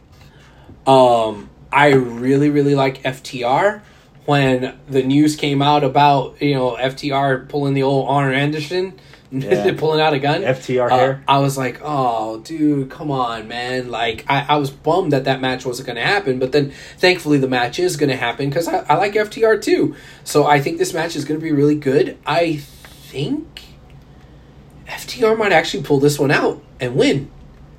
I really, really like FTR. When the news came out about, FTR pulling the old Arn Anderson, pulling out a gun. FTR hair. I was like, oh, dude, come on, man. Like, I was bummed that match wasn't going to happen. But then, thankfully, the match is going to happen because I like FTR too. So I think this match is going to be really good. I think FTR might actually pull this one out and win.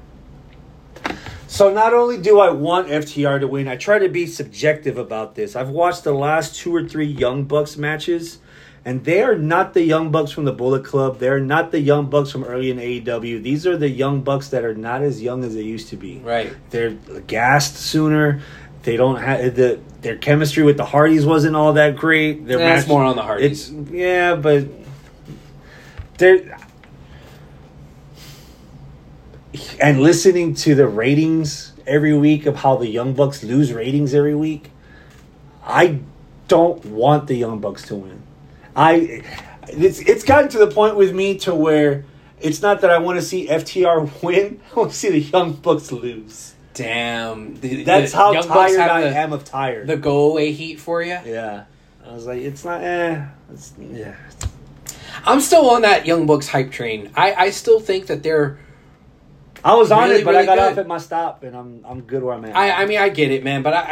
So not only do I want FTR to win, I try to be subjective about this. I've watched the last 2 or 3 Young Bucks matches, and they are not the Young Bucks from the Bullet Club. They're not the Young Bucks from early in AEW. These are the Young Bucks that are not as young as they used to be. Right. They're gassed sooner. They don't have their chemistry with the Hardys wasn't all that great. That's more on the Hardys. But they're. And listening to the ratings every week of how the Young Bucks lose ratings every week, I don't want the Young Bucks to win. It's gotten to the point with me to where it's not that I want to see FTR win. I want to see the Young Bucks lose. Damn. That's how tired I am of tired. The go-away heat for you? Yeah. I was like, it's not, yeah. I'm still on that Young Bucks hype train. I still think that they're... I was on really, it, but really I got good. off at my stop, and I'm good where I'm at. I mean, I get it, man, but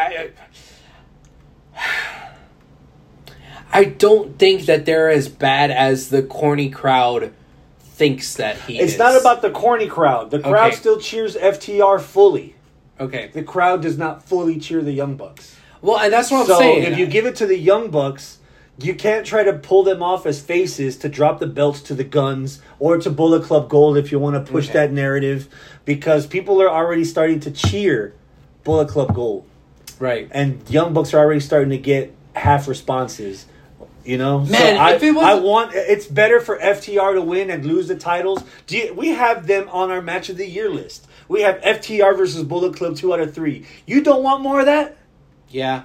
I don't think that they're as bad as the corny crowd thinks that he is. It's not about the corny crowd. The crowd still cheers FTR fully. Okay. the crowd does not fully cheer the Young Bucks. Well, and that's what I'm So saying. if you give it to the Young Bucks, you can't try to pull them off as faces to drop the belts to the Guns or to Bullet Club Gold if you want to push that narrative, because people are already starting to cheer Bullet Club Gold. Right. And Young Bucks are already starting to get half responses. You know, Man, so if it was, I want. It's better for FTR to win and lose the titles. We have them on our match of the year list. We have FTR versus Bullet Club 2 out of 3. You don't want more of that? yeah.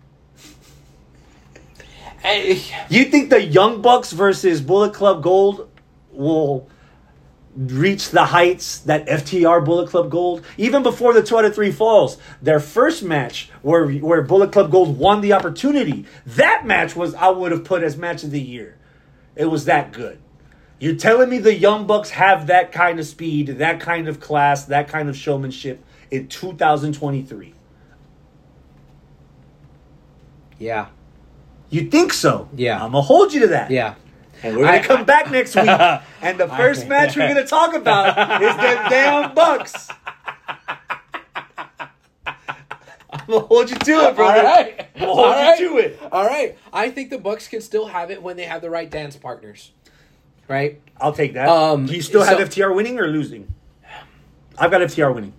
You think the Young Bucks versus Bullet Club Gold will reach the heights that FTR Bullet Club Gold? Even before the 2 out of 3 falls, their first match where Bullet Club Gold won the opportunity, that match was, I would have put as match of the year. It was that good. You're telling me the Young Bucks have that kind of speed, that kind of class, that kind of showmanship in 2023? Yeah. You think so? Yeah. I'm going to hold you to that. Yeah. And we're going to come back next week. And the first match we're going to talk about is the damn Bucks. I'm going to hold you to it, brother. All right. I'm going to hold you to it. All right. I think the Bucks can still have it when they have the right dance partners. Right? I'll take that. Do you still have FTR winning or losing? I've got FTR winning.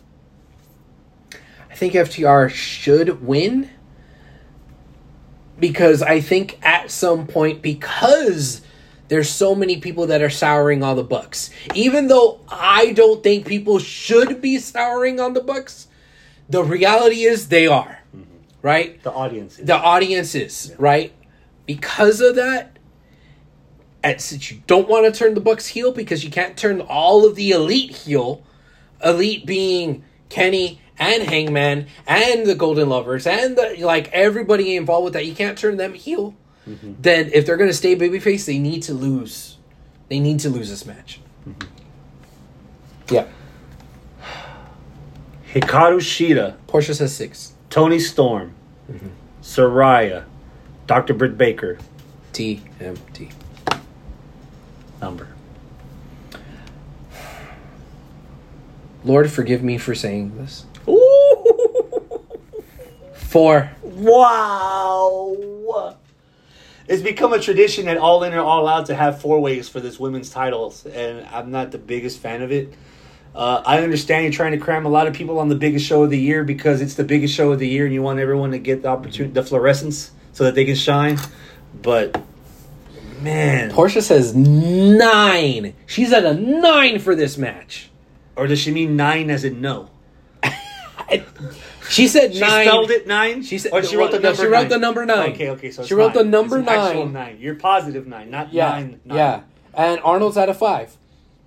I think FTR should win. Because I think at some point, because there's so many people that are souring on the Bucks, even though I don't think people should be souring on the Bucks, the reality is they are, right? The audience is. The audience is, right? Because of that, and since you don't want to turn the Bucks heel, because you can't turn all of the Elite heel, Elite being Kenny and Hangman and the Golden Lovers and everybody involved with that, you can't turn them heel. Mm-hmm. Then if they're going to stay babyface, they need to lose. They need to lose this match. Mm-hmm. Yeah. Hikaru Shida. Portia says 6. Tony Storm. Mm-hmm. Saraya. Dr. Britt Baker. TMT. Number. Lord, forgive me for saying this. Ooh. 4. Wow. It's become a tradition at All In or All Out to have 4 ways for this women's titles, and I'm not the biggest fan of it. I understand you're trying to cram a lot of people on the biggest show of the year because it's the biggest show of the year and you want everyone to get the opportunity, the fluorescence, so that they can shine. But, man. Portia says 9. She's at a 9 for this match. Or does she mean 9 as in no? She said 9. She spelled it 9? She said, or she wrote the number 9? She wrote the number 9. Okay. So she wrote the number it's 9. Actual 9. You're positive 9, not 9. Yeah. And Arnold's at a 5.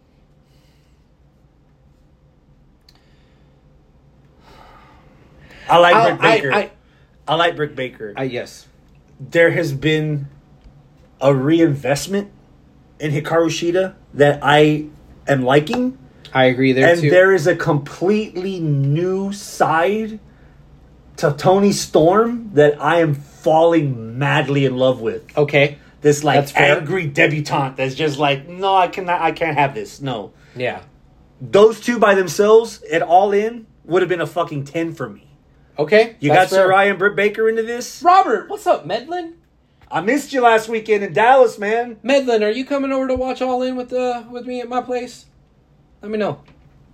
I like Britt Baker. I like Britt Baker. Yes. There has been a reinvestment in Hikaru Shida that I am liking. I agree there too. And there is a completely new side to Tony Storm that I am falling madly in love with. Okay. This angry debutante that's just like, no, I can't have this. No. Yeah. Those two by themselves at All In would have been a fucking 10 for me. Okay. You got Saraya and Britt Baker into this? Robert, what's up, Medlin? I missed you last weekend in Dallas, man. Medlin, are you coming over to watch All In with me at my place? Let me know.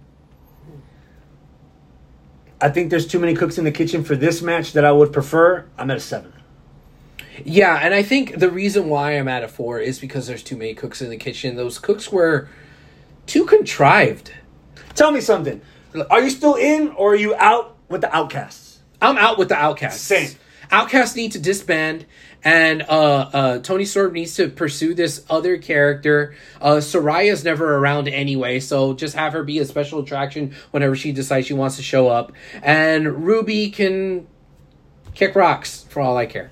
I think there's too many cooks in the kitchen for this match that I would prefer. I'm at a 7. Yeah, and I think the reason why I'm at a 4 is because there's too many cooks in the kitchen. Those cooks were too contrived. Tell me something. Are you still in or are you out with the Outcasts? I'm out with the Outcasts. Same. Outcasts need to disband, and Tony Storm needs to pursue this other character. Soraya's never around anyway, so just have her be a special attraction whenever she decides she wants to show up. And Ruby can kick rocks for all I care.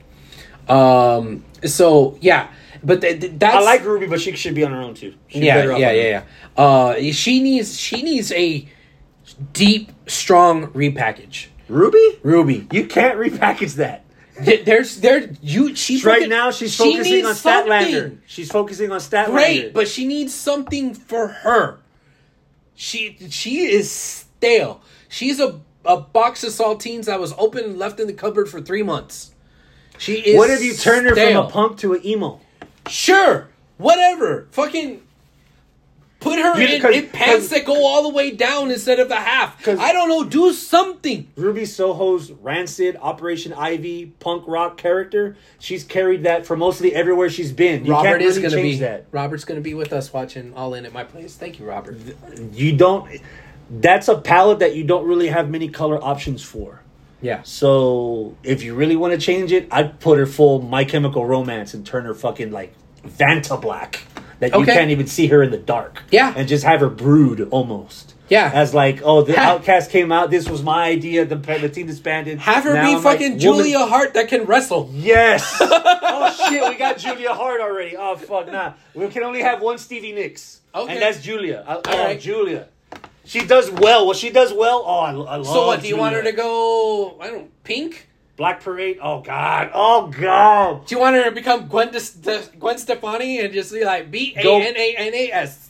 So yeah, but that's I like Ruby, but she should be on her own too. Yeah. She needs a deep, strong repackage. Ruby, you can't repackage that. She's focusing on Statlander. She's focusing on Statlander. Great, but she needs something for her. She is stale. She's a a box of saltines that was open and left in the cupboard for 3 months. She is. What if you turn her stale. from a punk to an emo? Sure, whatever. Fucking put her in pants that go all the way down instead of the half. I don't know. Do something. Ruby Soho's rancid Operation Ivy punk rock character. She's carried that for mostly everywhere she's been. You can't really change that. Robert's going to be with us watching All In at my place. Thank you, Robert. You don't. That's a palette that you don't really have many color options for. Yeah. So if you really want to change it, I'd put her full My Chemical Romance and turn her fucking like Vanta Black. That you can't even see her in the dark. Yeah. And just have her brood almost. Yeah. As like, oh, the Outcast came out. This was my idea. The team disbanded. Have her be fucking Julia Hart that can wrestle. Yes. Oh, shit. We got Julia Hart already. Oh, fuck. Nah. We can only have one Stevie Nicks. Okay. And that's Julia. All right. Julia. She does well. What she does well, I love So what, do you Julia. want her to go, I don't know, pink? Black Parade? Oh, God. Oh, God. Do you want her to become Gwen Stefani and just be like B-A-N-A-N-A-S?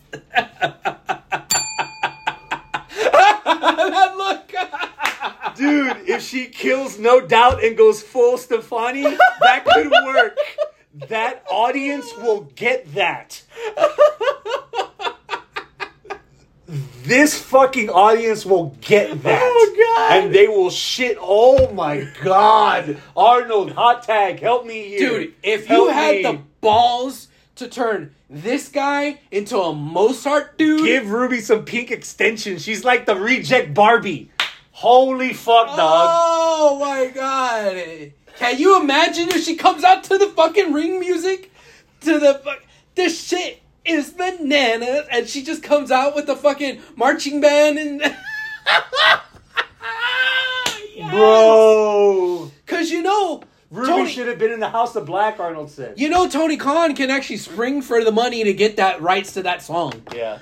That look. Dude, if she kills No Doubt and goes full Stefani, that could work. That audience will get that. This fucking audience will get that. Oh, God. And they will shit. Oh, my God. Arnold, hot tag, help me here. Dude, if you had the balls to turn this guy into a Mozart dude. Give Ruby some pink extensions. She's like the reject Barbie. Holy fuck, dog. Oh, my God. Can you imagine if she comes out to the fucking ring music? This shit is bananas, and she just comes out with the fucking marching band and yes. Bro, because Ruby should have been in the House of Black, Arnold said. Tony Khan can actually spring for the money to get that rights to that song. Yeah.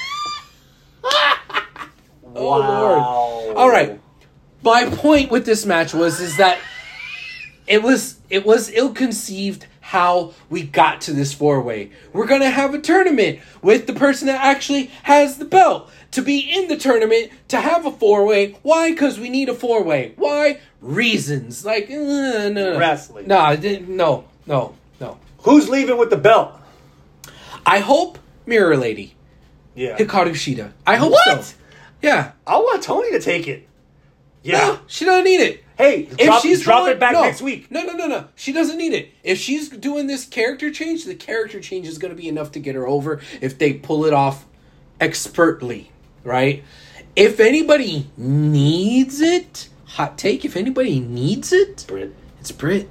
Oh, Lord. All right, my point with this match is that it was ill-conceived how we got to this 4-way. We're going to have a tournament with the person that actually has the belt. To be in the tournament, to have a 4-way. Why? Because we need a 4-way. Why? Reasons. Like, no. Wrestling. No. Who's leaving with the belt? I hope Mirror Lady. Yeah. Hikaru Shida. I hope so. Yeah. I want Tony to take it. Yeah. No, she doesn't need it. Hey, drop it back next week. No. She doesn't need it. If she's doing this character change, the character change is going to be enough to get her over if they pull it off expertly, right? If anybody needs it, hot take, if anybody needs it, it's Britt.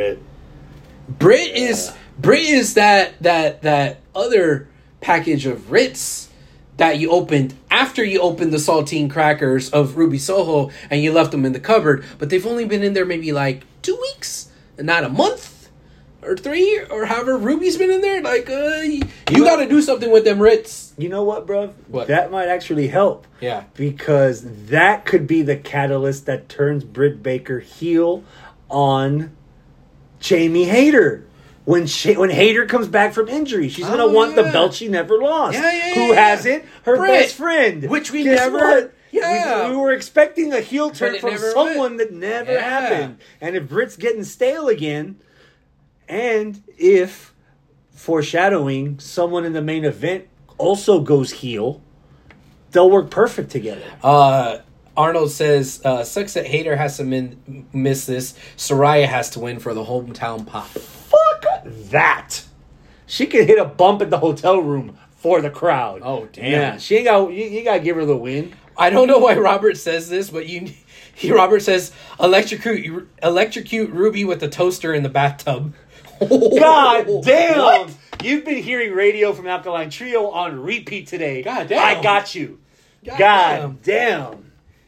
Britt is that other package of Ritz that you opened after you opened the saltine crackers of Ruby Soho and you left them in the cupboard, but they've only been in there maybe like 2 weeks and not a month or 3 or however Ruby's been in there. Like, you got to do something with them Ritz. You know what, bro? What? That might actually help. Yeah. Because that could be the catalyst that turns Britt Baker heel on Jamie Hayter. When Hayter comes back from injury, she's going to want the belt she never lost. Who has it? Her best friend. Which we never... Yeah. We were expecting a heel turn from someone that never happened. And if Britt's getting stale again, and if, foreshadowing, someone in the main event also goes heel, they'll work perfect together. Arnold says, sucks that Hayter has to miss this. Saraya has to win for the hometown pop. Fuck that. She can hit a bump in the hotel room for the crowd. Oh, damn. Yeah, she ain't got. You got to give her the win. I don't know why Robert says this, but Robert says, electrocute Ruby with a toaster in the bathtub. God damn. What? You've been hearing radio from Alkaline Trio on repeat today. God damn. I got you. God damn.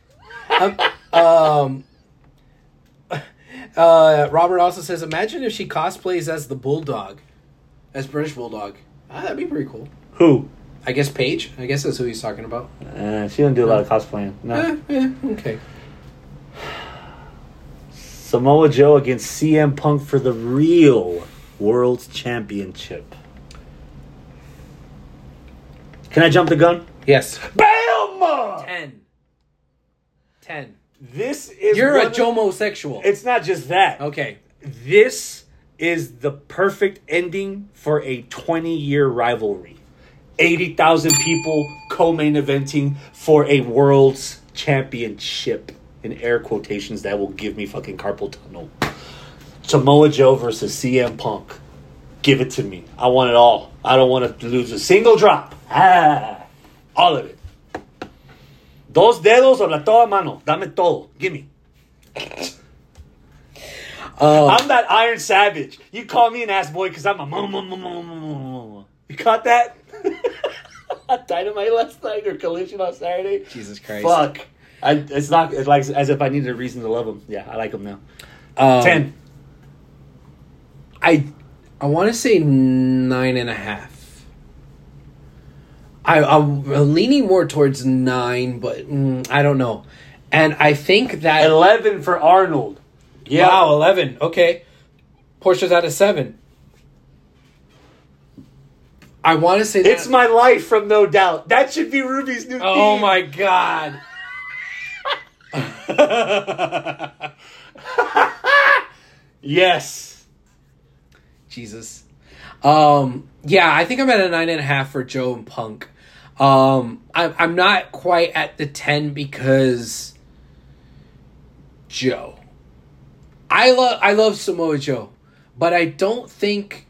Robert also says, imagine if she cosplays as the Bulldog. As British Bulldog. That'd be pretty cool. Who? I guess Paige. I guess that's who he's talking about. She doesn't do a lot of cosplaying. No. Okay. Samoa Joe against CM Punk for the real World Championship. Can I jump the gun? Yes. BAM! 10. This is You're a Jomosexual. It's not just that. Okay. This is the perfect ending for a 20-year rivalry. 80,000 people co-main eventing for a world's championship. In air quotations, that will give me fucking carpal tunnel. Samoa Joe versus CM Punk. Give it to me. I want it all. I don't want to lose a single drop. All of it. Dos dedos o la toda mano. Dame todo. Give me. I'm that Iron Savage. You call me an ass boy because I'm a You caught that? Dynamite last night or Collision on Saturday? Jesus Christ. Fuck. It's like as if I needed a reason to love him. Yeah, I like him now. 10. I want to say 9.5. I'm leaning more towards 9, but I don't know. And I think that 11 for Arnold. Yeah. Wow, 11. Okay. Portia's out of 7. I want to say that. It's My Life from No Doubt. That should be Ruby's new theme. Oh my God. Yes. Jesus. Yeah, I think I'm at a 9.5 for Joe and Punk. I'm not quite at the 10 because Joe. I love Samoa Joe, but I don't think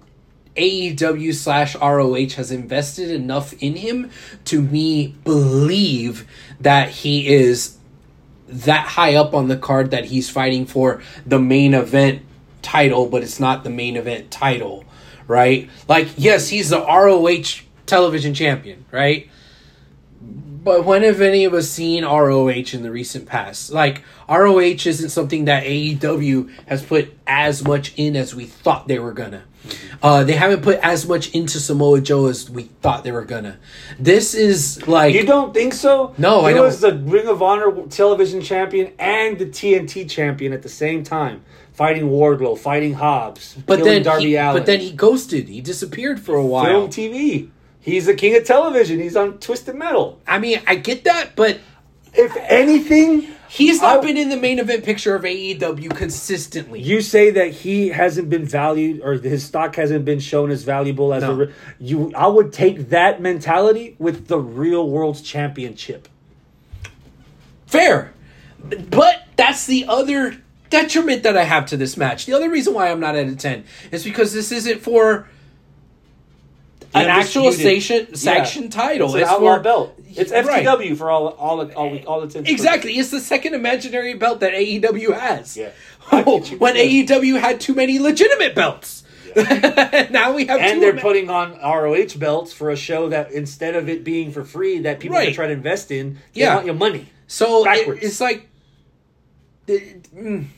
AEW/ROH has invested enough in him to me believe that he is that high up on the card that he's fighting for the main event title, but it's not the main event title, right? Like, yes, he's the ROH television champion, right? But when have any of us seen ROH in the recent past? Like, ROH isn't something that AEW has put as much in as we thought they were gonna. They haven't put as much into Samoa Joe as we thought they were gonna. This is like... You don't think so? No, I don't. He was the Ring of Honor television champion and the TNT champion at the same time. Fighting Wardlow, fighting Hobbs, killing Darby Allin. But then he ghosted. He disappeared for a while. Film TV. He's the king of television. He's on Twisted Metal. I mean, I get that, but... If anything... He's not been in the main event picture of AEW consistently. You say that he hasn't been valued, or his stock hasn't been shown as valuable as I would take that mentality with the real world's championship. Fair. But that's the other detriment that I have to this match. The other reason why I'm not at a 10 is because this isn't for an actual sanctioned title. It's an outlaw belt. It's FTW for all its exactly. It's the second imaginary belt that AEW has. Yeah. When AEW had too many legitimate belts. Yeah. Now we have and they're putting on ROH belts for a show that instead of it being for free that people can try to invest in, they want your money. So it's like... if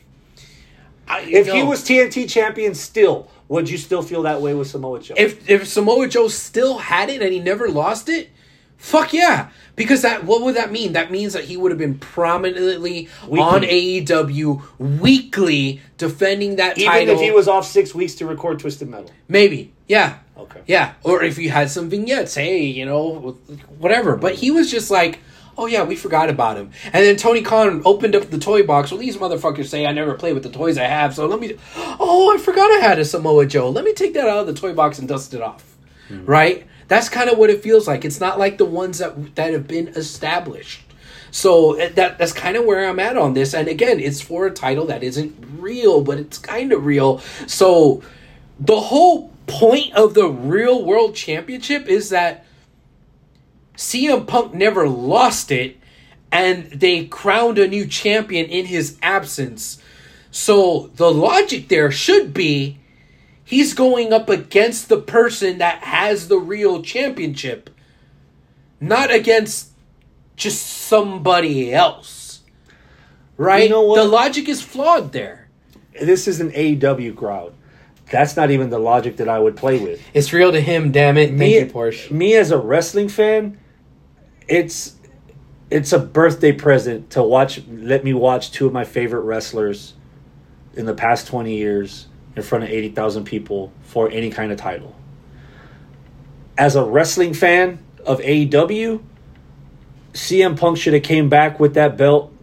he was TNT champion still, would you still feel that way with Samoa Joe? If Samoa Joe still had it and he never lost it, fuck yeah. Because what would that mean? That means that he would have been prominently on AEW weekly defending that title. Even if he was off 6 weeks to record Twisted Metal. Maybe. Yeah. Okay. Yeah. Or if you had some vignettes, hey, whatever. But he was just like, oh yeah, we forgot about him. And then Tony Khan opened up the toy box. Well, these motherfuckers say I never play with the toys I have, so I forgot I had a Samoa Joe. Let me take that out of the toy box and dust it off. Right? That's kind of what it feels like. It's not like the ones that have been established. So that's kind of where I'm at on this. And again, it's for a title that isn't real, but it's kind of real. So the whole point of the Real World Championship is that CM Punk never lost it, and they crowned a new champion in his absence. So the logic there should be he's going up against the person that has the real championship, not against just somebody else. Right? You know what? The logic is flawed there. This is an AEW crowd. That's not even the logic that I would play with. It's real to him, damn it. Thank you, Porsche. Me as a wrestling fan, it's a birthday present to let me watch two of my favorite wrestlers in the past 20 years in front of 80,000 people for any kind of title. As a wrestling fan of AEW, CM Punk should have came back with that belt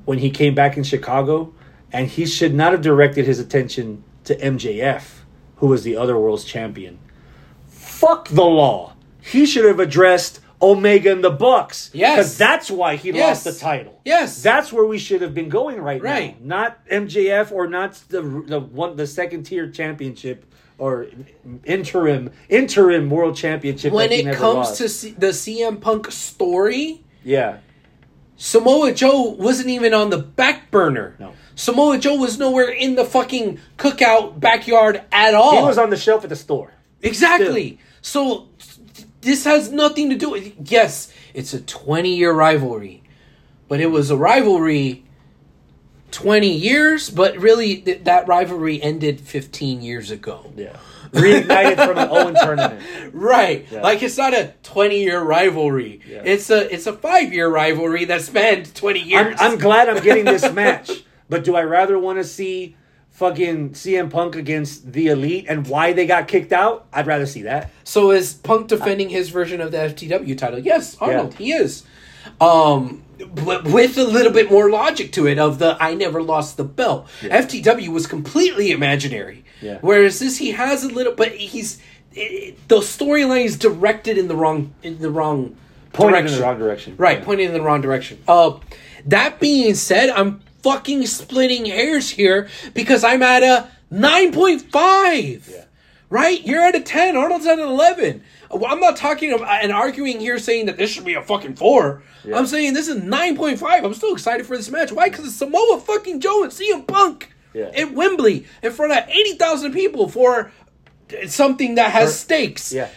when he came back in Chicago, and he should not have directed his attention to MJF, who was the other world's champion. Fuck the law. He should have addressed Omega and the Bucks. Yes. Because that's why he lost the title. Yes. That's where we should have been going right Right. now. Not MJF or not the second tier championship or interim world championship. When that he it never comes lost. to the CM Punk story, Yeah. Samoa Joe wasn't even on the back burner. No. Samoa Joe was nowhere in the fucking cookout backyard at all. He was on the shelf at the store. Exactly. So this has nothing to do with... Yes, it's a 20-year rivalry. But it was a rivalry 20 years, but really that rivalry ended 15 years ago. Yeah. Reignited from an Owen tournament. Right. Yeah. Like, it's not a 20-year rivalry. Yeah. It's a 5-year rivalry that spanned 20 years. I'm glad I'm getting this match, but do I rather want to see fucking CM Punk against the Elite and why they got kicked out? I'd rather see that. So is Punk defending his version of the FTW title? Yes, Arnold, Yeah. he is. But with a little bit more logic to it of the I never lost the belt. Yeah. FTW was completely imaginary. Yeah. Whereas this, he has a little, but the storyline is directed in the wrong Pointed direction. in the wrong direction. Right, Yeah. pointing in the wrong direction. That being said, I'm fucking splitting hairs here because I'm at a 9.5. Yeah. Right? You're at a 10. Arnold's at an 11. I'm not talking about and arguing here saying that this should be a fucking 4. Yeah. I'm saying this is 9.5. I'm still excited for this match. Why? Because it's Samoa fucking Joe and CM Punk at Wembley in front of 80,000 people for something that has stakes. Yeah.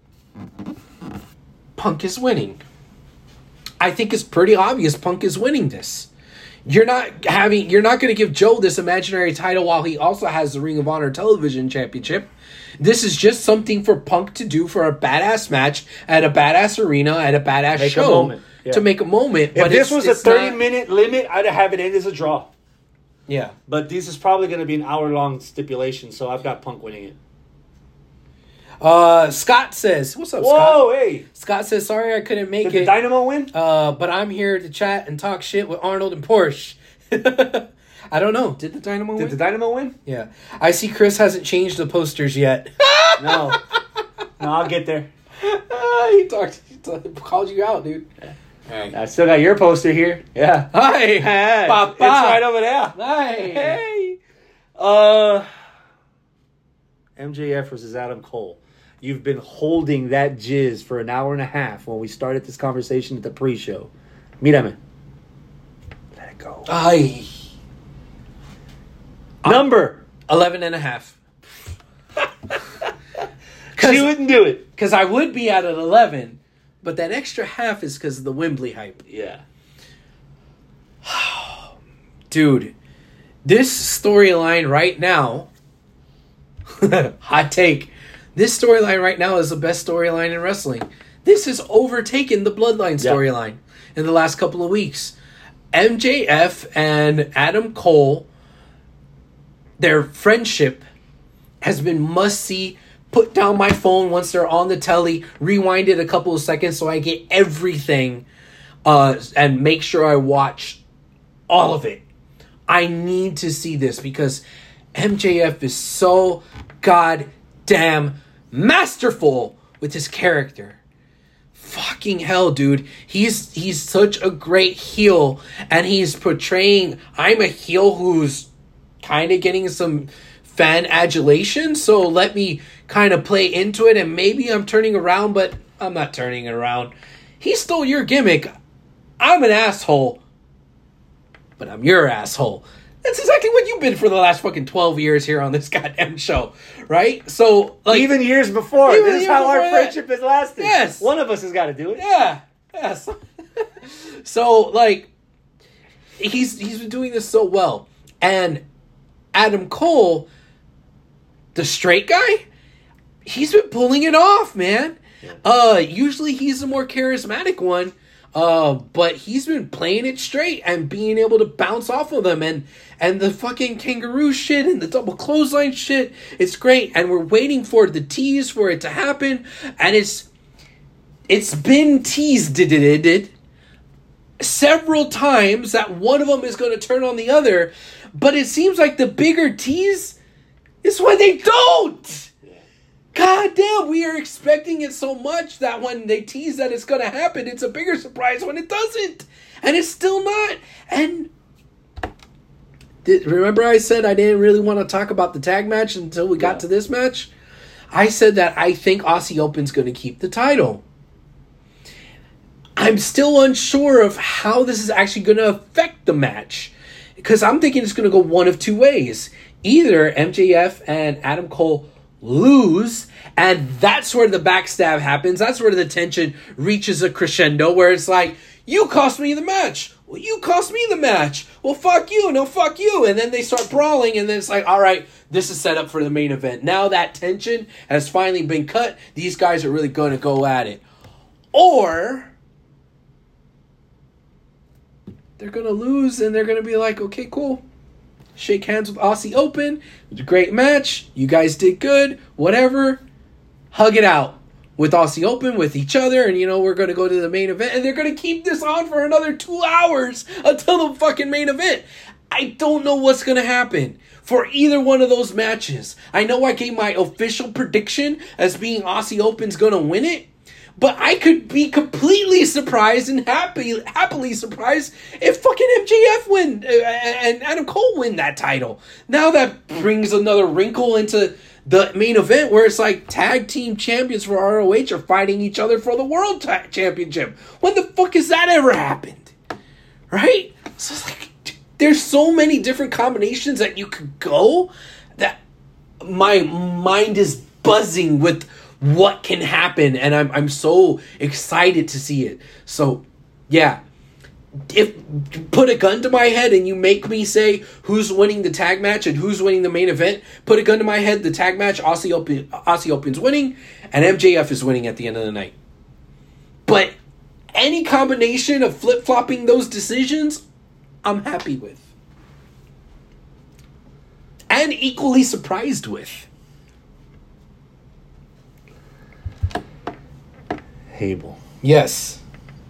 Punk is winning. I think it's pretty obvious Punk is winning this. You're not going to give Joe this imaginary title while he also has the Ring of Honor Television Championship. This is just something for Punk to do for a badass match at a badass arena at a badass Make a show moment. Yeah. to make a moment. If But this was a it's not- 30-minute limit, I'd have it end as a draw. Yeah. But this is probably going to be an hour-long stipulation, so I've got Punk winning it. Scott says, what's up, Whoa, Scott? hey. Scott says, sorry I couldn't make Did it. the Dynamo win? But I'm here to chat and talk shit with Arnold and Porsche. I don't know. Did the Dynamo win? Did the Dynamo win? Yeah. I see Chris hasn't changed the posters yet. No. No, I'll get there. He called you out, dude. All right. I still got your poster here. Yeah. Hi. Papa. It's right over there. Hi. Hey. MJF versus Adam Cole. You've been holding that jizz for an hour and a half when we started this conversation at the pre-show. Mírame. Let it go. Ay. Number. 11 and a half. She wouldn't do it. Because I would be at an 11, but that extra half is because of the Wembley hype. Yeah. Dude, this storyline right now, hot take, this storyline right now is the best storyline in wrestling. This has overtaken the Bloodline storyline in the last couple of weeks. MJF and Adam Cole, their friendship has been must-see. Put down my phone once they're on the telly, rewind it a couple of seconds so I get everything and make sure I watch all of it. I need to see this because MJF is so goddamn masterful with his character. Fucking hell, dude. He's such a great heel, and he's portraying I'm a heel who's kind of getting some fan adulation, so let me kind of play into it, and maybe I'm turning around, but I'm not turning around. He stole your gimmick. I'm an asshole, but I'm your asshole. That's exactly what you've been for the last fucking 12 years here on this goddamn show, right? So, like, even years before. Even This is years how our before that. friendship has lasted. Yes. One of us has got to do it. yeah, yes. So, like, he's been doing this so well, and Adam Cole, the straight guy, he's been pulling it off, man. Usually he's the more charismatic one, but he's been playing it straight and being able to bounce off of them, and the fucking kangaroo shit and the double clothesline shit. It's great, and we're waiting for the tease for it to happen, and it's been teased, several times that one of them is going to turn on the other, but it seems like the bigger tease is when they don't. God damn, we are expecting it so much that when they tease that it's going to happen, it's a bigger surprise when it doesn't. And it's still not. And remember I said I didn't really want to talk about the tag match until we got to this match? I said that I think Aussie Open's going to keep the title. I'm still unsure of how this is actually going to affect the match. Because I'm thinking it's going to go one of two ways. Either MJF and Adam Cole lose, and that's where the backstab happens. That's where the tension reaches a crescendo, where it's like, you cost me the match. Well, you cost me the match. Well, fuck you. No, fuck you. And then they start brawling, and then it's like, all right, this is set up for the main event. Now that tension has finally been cut. These guys are really going to go at it. Or they're going to lose, and they're going to be like, okay, cool. Shake hands with Aussie Open. It was a great match. You guys did good. Whatever. Hug it out with Aussie Open, with each other. And, we're going to go to the main event. And they're going to keep this on for another 2 hours until the fucking main event. I don't know what's going to happen for either one of those matches. I know I gave my official prediction as being Aussie Open's going to win it. But I could be completely surprised and happily surprised if fucking MJF win and Adam Cole win that title. Now that brings another wrinkle into the main event where it's like tag team champions for ROH are fighting each other for the world championship. When the fuck has that ever happened? Right? So it's like, there's so many different combinations that you could go that my mind is buzzing with what can happen, and I'm so excited to see it. So, yeah. If put a gun to my head and you make me say who's winning the tag match and who's winning the main event, put a gun to my head, the tag match, Aussie Open's winning, and MJF is winning at the end of the night. But any combination of flip-flopping those decisions, I'm happy with. And equally surprised with. Abel. Yes.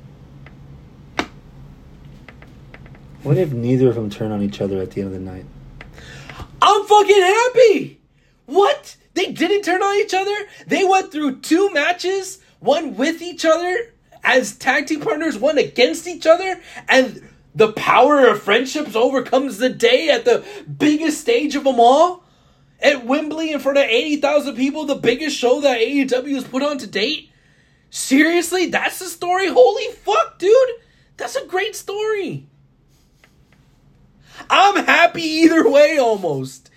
What if neither of them turn on each other at the end of the night? I'm fucking happy! What? They didn't turn on each other? They went through 2 matches, one with each other as tag team partners, one against each other, and the power of friendships overcomes the day at the biggest stage of them all? At Wembley in front of 80,000 people, the biggest show that AEW has put on to date? Seriously? That's the story? Holy fuck, dude! That's a great story. I'm happy either way, almost.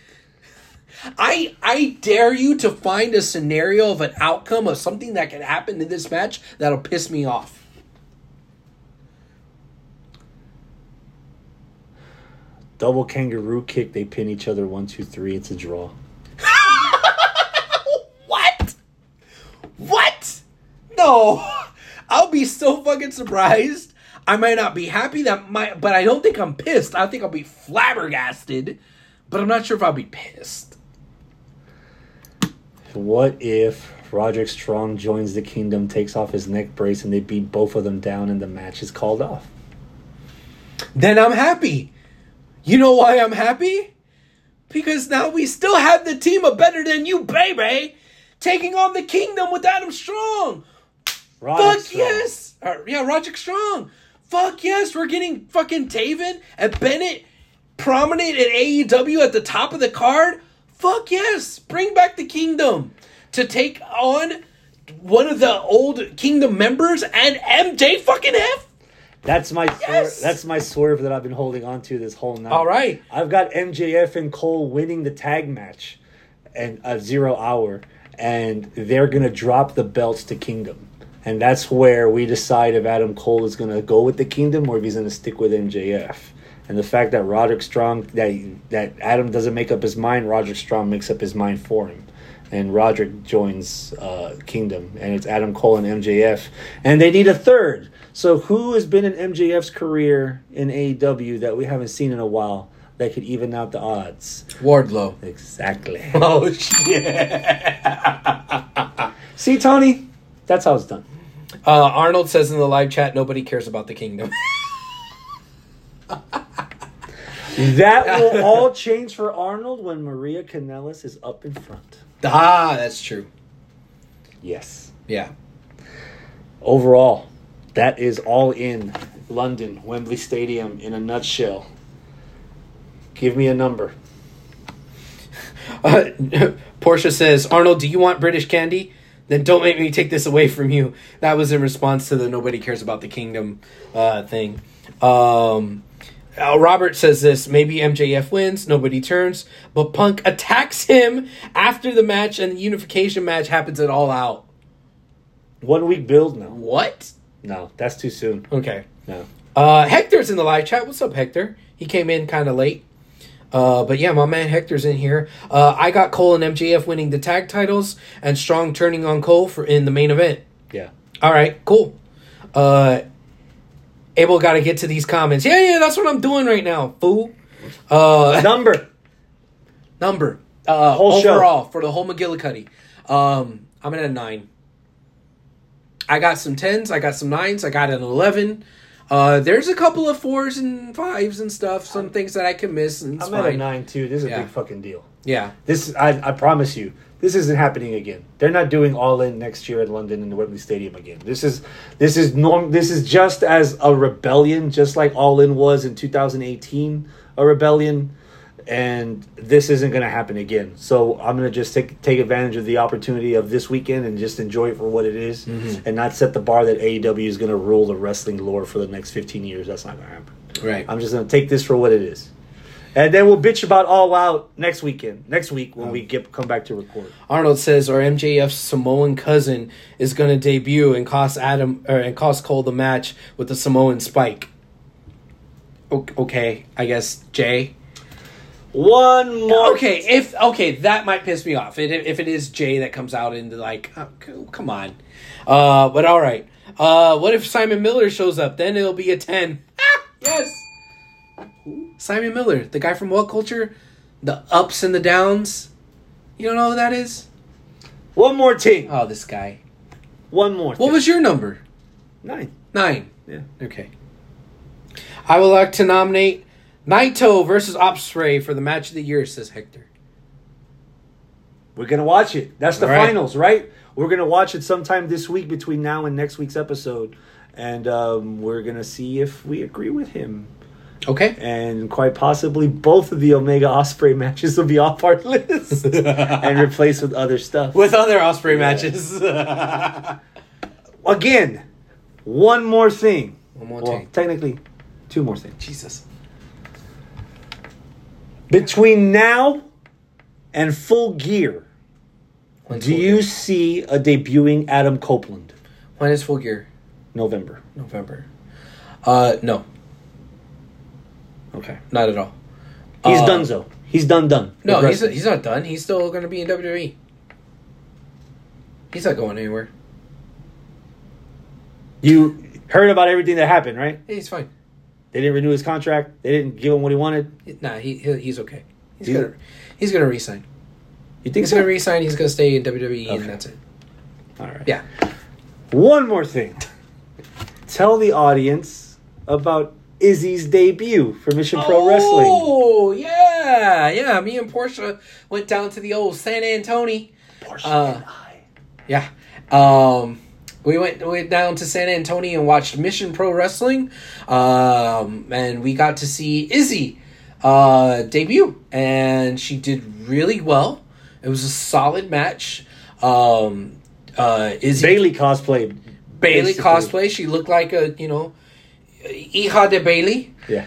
I dare you to find a scenario of an outcome of something that can happen in this match that'll piss me off. Double kangaroo kick, they pin each other 1, 2, 3, it's a draw. What? What? No, I'll be so fucking surprised. I might not be happy but I don't think I'm pissed. I think I'll be flabbergasted, but I'm not sure if I'll be pissed. What if Roderick Strong joins the Kingdom, takes off his neck brace, and they beat both of them down and the match is called off? Then I'm happy. You know why I'm happy? Because now we still have the team of Better Than You, baby, taking on the Kingdom with Adam Strong. Fuck yes! Roderick Strong. Fuck yes, we're getting fucking Taven and Bennett prominent at AEW at the top of the card. Fuck yes, bring back the Kingdom to take on one of the old Kingdom members and MJ fucking F. That's my that's my swerve that I've been holding on to this whole night. All right, I've got MJF and Cole winning the tag match and a 0 hour, and they're gonna drop the belts to Kingdom. And that's where we decide if Adam Cole is going to go with the Kingdom or if he's going to stick with MJF. And the fact that Roderick Strong, that Adam doesn't make up his mind, Roderick Strong makes up his mind for him. And Roderick joins Kingdom. And it's Adam Cole and MJF. And they need a third. So who has been in MJF's career in AEW that we haven't seen in a while that could even out the odds? Wardlow. Exactly. Oh, shit. See, Tony? That's how it's done. Arnold says in the live chat, nobody cares about the Kingdom. That will all change for Arnold when Maria Kanellis is up in front. That's true. Yes. Yeah. Overall, that is All In London, Wembley Stadium in a nutshell. Give me a number. Portia says, Arnold, do you want British candy? Then don't make me take this away from you. That was in response to the Nobody Cares About the Kingdom thing. Robert says this, maybe MJF wins, nobody turns, but Punk attacks him after the match and the unification match happens at All Out. 1 week build? No. What? No, that's too soon. Okay. No. Hector's in the live chat. What's up, Hector? He came in kind of late. But yeah, my man Hector's in here. I got Cole and MJF winning the tag titles and Strong turning on Cole in the main event. Yeah. All right, cool. Abel got to get to these comments. Yeah, that's what I'm doing right now, fool. Number. Whole overall show. for the whole McGillicuddy. I'm at a 9. I got some 10s. I got some 9s. I got an 11. There's a couple of 4s and 5s and stuff. Some things that I can miss. And I'm at a 9 too. This is a big fucking deal. Yeah. This I promise you, this isn't happening again. They're not doing All In next year at London in the Wembley Stadium again. This is just as a rebellion, just like All In was in 2018, a rebellion. And this isn't going to happen again. So I'm going to just take advantage of the opportunity of this weekend and just enjoy it for what it is, and not set the bar that AEW is going to rule the wrestling lore for the next 15 years. That's not going to happen. Right. I'm just going to take this for what it is. And then we'll bitch about All Out next week when we come back to record. Arnold says our MJF's Samoan cousin is going to debut and cost Cole the match with the Samoan Spike. Okay, I guess Jay. One more. Okay, that might piss me off. If it is Jay that comes out into come on. But all right. What if Simon Miller shows up? Then it'll be a 10. Yes. Simon Miller, the guy from What Culture, the ups and the downs. You don't know who that is? One more team. Oh, this guy. One more. What was your number? 9. 9. Yeah. Okay. I would like to nominate Naito versus Ospreay for the match of the year, says Hector. We're going to watch it. That's the All right. finals, right? We're going to watch it sometime this week between now and next week's episode. And we're going to see if we agree with him. Okay. And quite possibly both of the Omega Ospreay matches will be off our list and replaced with other stuff. With other Ospreay matches. Again, one more thing. Thing. Technically, 2 more things. Jesus. Between now and Full Gear, When's do Full you Gear? see a debuting Adam Copeland? When is Full Gear? November. No. Okay. Not at all. He's donezo. He's done. No, he's not done. He's still going to be in WWE. He's not going anywhere. You heard about everything that happened, right? Yeah, he's fine. They didn't renew his contract. They didn't give him what he wanted. Nah, he's okay. He's gonna resign. You think He's so? gonna resign. He's gonna stay in WWE, Okay. and that's it. All right. Yeah. One more thing. Tell the audience about Izzy's debut for Mission Pro Wrestling. Oh yeah. Me and Portia went down to the old San Antonio. Portia and I. Yeah. We went down to San Antonio and watched Mission Pro Wrestling, and we got to see Izzy debut, and she did really well. It was a solid match. Izzy Bailey cosplay. Bailey basically. cosplay. She looked like a hija de Bailey. Yeah.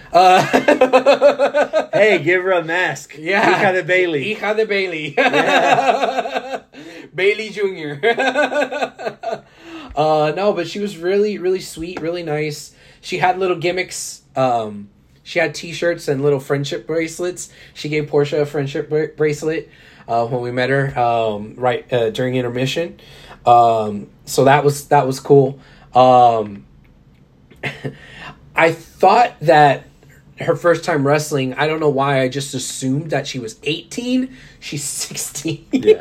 Hey, give her a mask. Yeah. Hija de Bailey. Hija de Bailey. Yeah. Bailey Jr. No, but she was really, really sweet, really nice. She had little gimmicks. She had T-shirts and little friendship bracelets. She gave Portia a friendship bracelet when we met her during intermission. So that was cool. I thought that her first time wrestling, I don't know why, I just assumed that she was 18. She's 16. Yeah.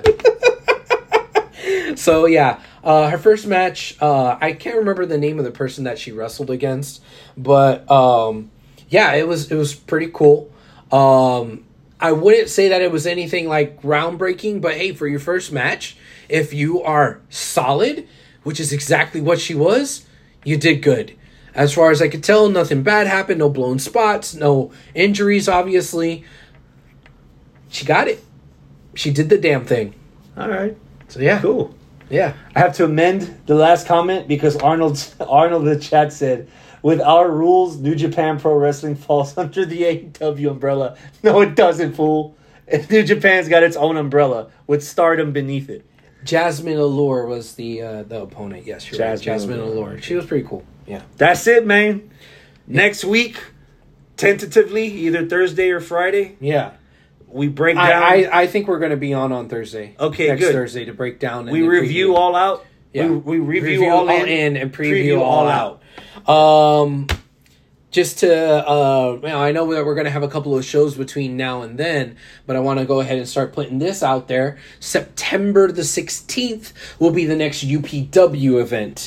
So yeah, her first match, I can't remember the name of the person that she wrestled against, but yeah, it was pretty cool. I wouldn't say that it was anything like groundbreaking, but hey, for your first match, if you are solid, which is exactly what she was, you did good. As far as I could tell, nothing bad happened. No blown spots, no injuries, obviously. She got it. She did the damn thing. All right. So, yeah. Cool. Yeah. I have to amend the last comment because Arnold in the chat said, with our rules, New Japan Pro Wrestling falls under the AEW umbrella. No, it doesn't, fool. New Japan's got its own umbrella with Stardom beneath it. Jasmine Allure was the opponent. Yes, you're right. Jasmine Allure. She was pretty cool. Yeah. That's it, man. Next week, tentatively, either Thursday or Friday. Yeah. We break down. I think we're going to be on Thursday. Okay, next good. Thursday to break down. We review all out. Yeah. We review all in and preview all out. Just to, I know that we're going to have a couple of shows between now and then, but I want to go ahead and start putting this out there. September the 16th will be the next UPW event.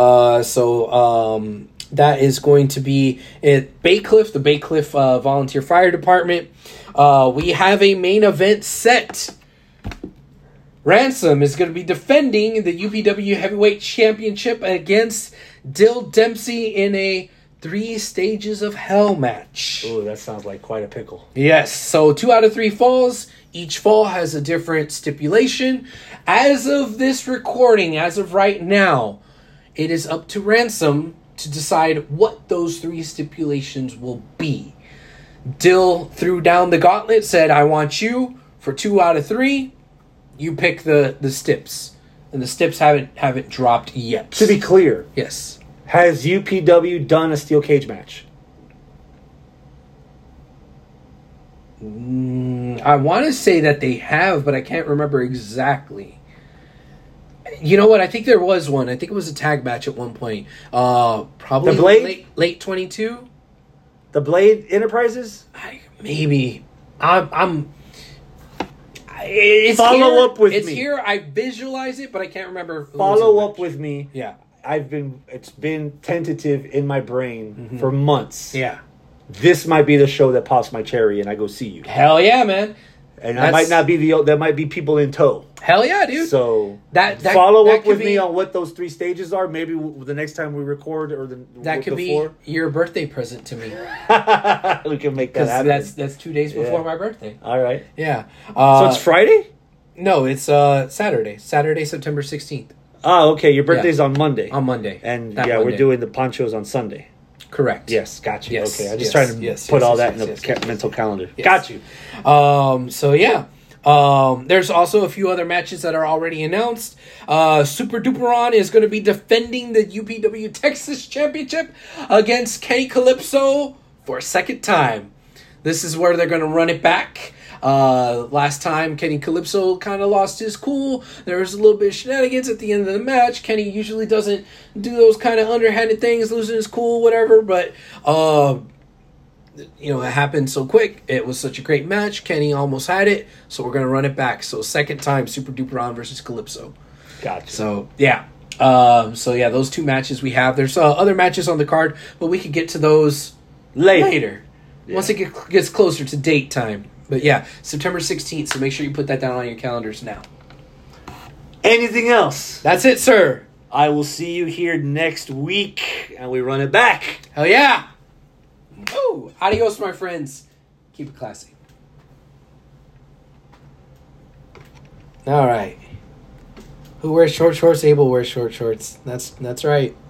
So that is going to be at Baycliff, the Baycliff Volunteer Fire Department. We have a main event set. Ransom is going to be defending the UPW Heavyweight Championship against Dill Dempsey in a 3 Stages of Hell match. Oh, that sounds like quite a pickle. Yes, so 2 out of 3 falls. Each fall has a different stipulation. As of this recording, as of right now, it is up to Ransom to decide what those 3 stipulations will be. Dill threw down the gauntlet, said, I want you for 2 out of 3. You pick the stips. And the stips haven't dropped yet. To be clear. Yes. Has UPW done a steel cage match? I want to say that they have, but I can't remember exactly. You know what? I think there was one. I think it was a tag match at one point. Probably the Blade? late 22. The Blade Enterprises? Maybe. It's Follow here, up with it's me. It's here. I visualize it, but I can't remember. Follow up with me. Yeah. It's been tentative in my brain for months. Yeah. This might be the show that pops my cherry and I go see you. Hell yeah, man. And that might not be there might be people in tow. Hell yeah, dude. So that follow up with me on what those 3 stages are. Maybe the next time we record or that could be your birthday present to me. We can make that happen. That's 2 days before my birthday. All right. Yeah. So it's Friday? No, it's Saturday. Saturday, September 16th. Oh, okay. Your birthday's on Monday. On Monday. And Monday. we're doing the ponchos on Sunday. Correct. Yes, got you. Yes, okay, I'm just trying to put all that in the mental calendar. Yes. Got you. So yeah. There's also a few other matches that are already announced. Super Duperon is going to be defending the UPW Texas Championship against Kenny Calypso for a second time. This is where they're going to run it back. Last time, Kenny Calypso kind of lost his cool. There was a little bit of shenanigans at the end of the match. Kenny usually doesn't do those kind of underhanded things, losing his cool, whatever. But, it happened so quick. It was such a great match. Kenny almost had it. So we're going to run it back. So second time, Super Duperon versus Calypso. Gotcha. So, yeah. Those 2 matches we have. There's other matches on the card, but we could get to those later. Yeah. Once it gets closer to date time. But yeah, September 16th, so make sure you put that down on your calendars now. Anything else? That's it, sir. I will see you here next week, and we run it back. Hell yeah. Ooh, adios, my friends. Keep it classy. All right. Who wears short shorts? Abel wears short shorts. That's right.